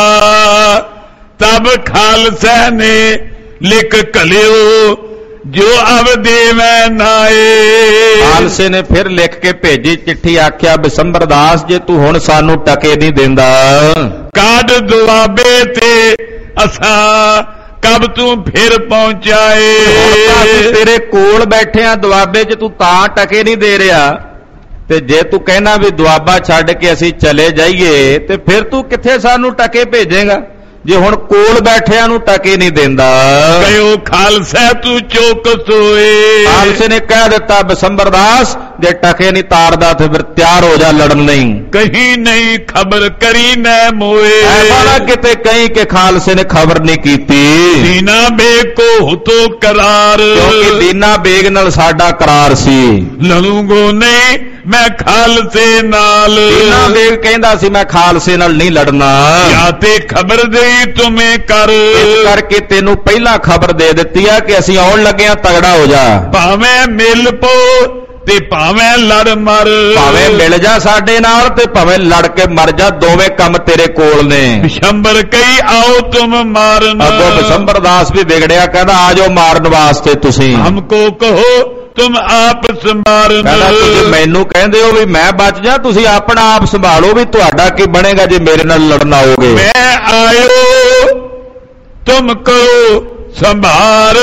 ਤਬ ਖਾਲਸਾ ਨੇ ਲਿਖ ਕਲਿਓ ਜੋ ਅਬ ਦੇਵੈ ਨਾਏ। ਖਾਲਸੇ ਨੇ ਫਿਰ ਲਿਖ ਕੇ ਭੇਜੀ ਚਿੱਠੀ, ਆਖਿਆ ਬਿਸੰਬਰ ਦਾਸ ਜੇ ਤੂੰ ਹੁਣ ਸਾਨੂੰ ਟਕੇ ਨਹੀਂ ਦਿੰਦਾ, ਕਾਢ ਦੁਆਬੇ ਤੇ ਅਸਾਂ ਕਬ ਤੂੰ ਫਿਰ ਪਹੁੰਚਾਏ। ਤੇਰੇ ਕੋਲ ਬੈਠੇ ਆ ਦੁਆਬੇ 'ਚ, ਤੂੰ ਤਾਂ ਟਕੇ ਨਹੀਂ ਦੇ ਰਿਹਾ, ਤੇ ਜੇ ਤੂੰ ਕਹਿਣਾ ਵੀ ਦੁਆਬਾ ਛੱਡ ਕੇ ਅਸੀਂ ਚਲੇ ਜਾਈਏ ਤੇ ਫਿਰ ਤੂੰ ਕਿੱਥੇ ਸਾਨੂੰ ਟਕੇ ਭੇਜੇਗਾ, ਜੇ ਹੁਣ ਕੋਲ ਬੈਠਿਆਂ ਨੂੰ ਟਕੇ ਨਹੀਂ ਦਿੰਦਾ। ਕਹਿਓ ਖਾਲਸਾ ਤੂੰ ਚੌਕਸ ਹੋਏ। ਖਾਲਸੇ ਨੇ ਕਹਿ ਦਿੱਤਾ ਬਿਸੰਬਰ ਦਾਸ ਜੇ ਟਕੇ ਨਹੀਂ ਤਾਰਦਾ ਤੇ ਫਿਰ ਤਿਆਰ ਹੋ ਜਾ ਲੜਨ ਲਈ। ਕਹੀਂ ਨਹੀਂ ਖਬਰ ਕਰੀ ਨਾ ਮੋਏ, ਐਸਾ ਕਿਤੇ ਕਹੀਂ ਕਿ ਖਾਲਸੇ ਨੇ ਖਬਰ ਨਹੀਂ ਕੀਤੀ। ਦੀਨਾ ਬੇਗ ਕੋ ਹੁਤੋ ਕਰਾਰ, ਕਿਉਂਕਿ ਦੀਨਾ ਬੇਗ ਨਾਲ ਸਾਡਾ ਕਰਾਰ ਸੀ। ਲੜੂੰਗੋ ਨਹੀਂ ਮੈਂ ਖਾਲਸੇ ਨਾਲ, ਦੀਨਾ ਬੇਗ ਕਹਿੰਦਾ ਸੀ ਮੈਂ ਖਾਲਸੇ ਨਾਲ ਨਹੀਂ ਲੜਨਾ। ਜਾਂ ਤੇ ਖਬਰ ਦੇਈ ਤੁਮੇ ਕਰ, ਇਸ ਕਰਕੇ ਤੈਨੂੰ ਪਹਿਲਾਂ ਖਬਰ ਦੇ ਦਿੱਤੀ ਆ ਕਿ ਅਸੀਂ ਆਉਣ ਲੱਗੇ ਆ, ਤਗੜਾ ਹੋ ਜਾ। ਭਾਵੇਂ ਮਿਲ ਪੋ ਤੇ ਭਾਵੇਂ ਲੜ ਮਰ, ਭਾਵੇਂ ਮਿਲ ਜਾ ਸਾਡੇ ਨਾਲ ਤੇ ਭਾਵੇਂ ਲੜ ਕੇ ਮਰ ਜਾ, ਦੋਵੇਂ ਕੰਮ ਤੇਰੇ ਕੋਲ ਨੇ। ਬਿਸ਼ੰਬਰ ਕਈ ਆਓ ਤੁਮ ਮਾਰਨ, ਅੱਗੋਂ ਬਿਸੰਬਰ ਦਾਸ ਵੀ ਵਿਗੜਿਆ, ਕਹਿੰਦਾ ਆ ਜਾਓ ਮਾਰਨ ਵਾਸਤੇ ਤੁਸੀਂ। ਹਮਕੋ ਕਹੋ ਤੁਮ ਆਪ ਸੰਭਾਰਨ, ਕਹਿੰਦਾ ਤੁਸੀਂ ਮੈਨੂੰ ਕਹਿੰਦੇ ਹੋ ਵੀ ਮੈਂ ਬਚ ਜਾ, ਤੁਸੀਂ ਆਪਣਾ ਆਪ ਸੰਭਾਲੋ ਵੀ ਤੁਹਾਡਾ ਕੀ ਬਣੇਗਾ ਜੇ ਮੇਰੇ ਨਾਲ ਲੜਨ ਆਓਗੇ। ਮੈਂ ਆਇਓ ਤੁਮ ਕਰੋ ਸੰਭਾਰ,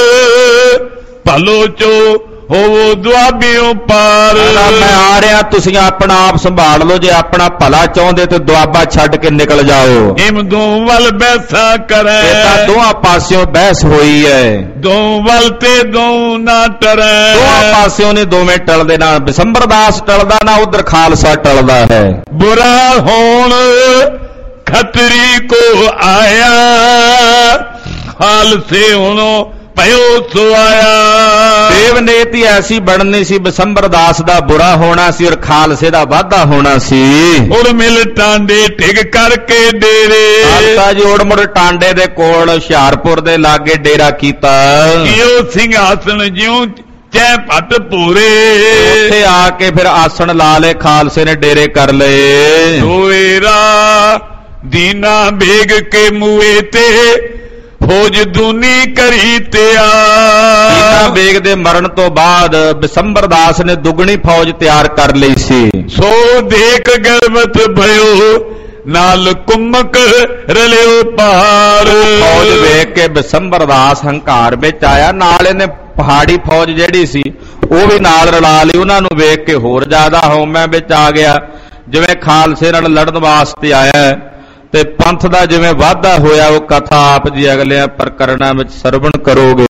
ਭਲੋ ਚੋ ਹੋਵੋ ਦੁਆਬਿਓਂ ਪਾਰ। ਮੈਂ ਆ ਰਿਹਾ, ਤੁਸੀਂ ਆਪਣਾ ਆਪ ਸੰਭਾਲ ਲਓ, ਜੇ ਆਪਣਾ ਭਲਾ ਚਾਹੁੰਦੇ ਤੇ ਦੁਆਬਾ ਛੱਡ ਕੇ ਨਿਕਲ ਜਾਓ। ਇਮ ਦੋ ਵੱਲ ਬੈਸਾ ਕਰੈ, ਇਹ ਤਾਂ ਦੋਹਾਂ ਪਾਸਿਓਂ ਬਹਿਸ ਹੋਈ ਹੈ, ਦੋ ਵੱਲ ਤੇ ਦੋ ਨਾ ਟਰੈ। ਦੋਹਾਂ ਪਾਸਿਓਂ ਨੇ ਦੋਵੇਂ ਟਲਦੇ, ਨਾ ਬਿਸੰਬਰ ਦਾਸ ਟਲਦਾ ਨਾ ਉਧਰ ਖਾਲਸਾ ਟਲਦਾ ਹੈ। ਬੁਰਾ ਹੋਣ ਖਤਰੀ ਕੋ ਆਇਆ, ਖਾਲਸੇ ਹੁਣੋਂ ਭਇਓ ਸੋ ਆਇਆ। ਦੇਵਨੀਤੀ ਐਸੀ ਬਣਨੀ ਸੀ, ਬਿਸੰਬਰ ਦਾਸ ਦਾ ਬੁਰਾ ਹੋਣਾ ਸੀ ਔਰ ਖਾਲਸੇ ਦਾ ਵਾਧਾ ਹੋਣਾ ਸੀ। ਉੜ ਮਿਲ ਟਾਂਡੇ ਟਿਕ ਕਰਕੇ ਡੇਰੇ, ਖਾਲਸਾ ਜੀ ਉੜ ਮੁੜ ਟਾਂਡੇ ਦੇ ਕੋਲ ਹੁਸ਼ਿਆਰਪੁਰ ਦੇ ਲਾਗੇ ਡੇਰਾ ਕੀਤਾ। ਕਿਉ ਸਿੰਘਾਸਣ ਜਿਉ ਚੈ ਭੱਟ ਪੂਰੇ, ਉੱਥੇ ਆ ਕੇ ਫਿਰ ਆਸਣ ਲਾ ਲਏ, ਖਾਲਸੇ ਨੇ ਡੇਰੇ ਕਰ ਲਏ। ਦੋਏਰਾ ਦੀਨਾ ਬੇਗ ਕੇ ਮੂਏ ਤੇ ਫੌਜ ਦੂਨੀ ਕਰੀ ਤਿਆਰ। ਦੀਨਾ ਬੇਗ ਦੇ ਮਰਨ ਤੋਂ ਬਾਅਦ ਬਿਸੰਬਰ ਦਾਸ ਨੇ ਦੁੱਗਣੀ ਫੌਜ ਤਿਆਰ ਕਰ ਲਈ ਸੀ। ਸੋ ਦੇਖ ਗਰਵਤ ਭਇਓ ਨਾਲ ਕੁੰਮਕ ਰਲਿਓ ਪਹਾੜ। ਫੌਜ ਵੇਖ ਕੇ ਬਿਸੰਬਰ ਦਾਸ ਹੰਕਾਰ ਵਿੱਚ ਆਇਆ, ਨਾਲ ਇਹਨੇ ਪਹਾੜੀ ਫੌਜ ਜਿਹੜੀ ਸੀ ਉਹ ਵੀ ਨਾਲ ਰਲਾ ਲਈ। ਉਹਨਾਂ ਨੂੰ ਵੇਖ ਕੇ ਹੋਰ ਜ਼ਿਆਦਾ ਹਉਮੈ ਵਿੱਚ ਆ ਗਿਆ, ਜਿਵੇਂ ਖਾਲਸੇ ਨਾਲ ਲੜਨ ਵਾਸਤੇ ਆਇਆ ਤੇ ਪੰਥ ਦਾ ਜਿਵੇਂ ਵਾਧਾ ਹੋਇਆ ਉਹ ਕਥਾ ਆਪ ਜੀ ਅਗਲੇ ਪ੍ਰਕਰਣਾਂ ਵਿੱਚ ਸਰਵਣ ਕਰੋਗੇ।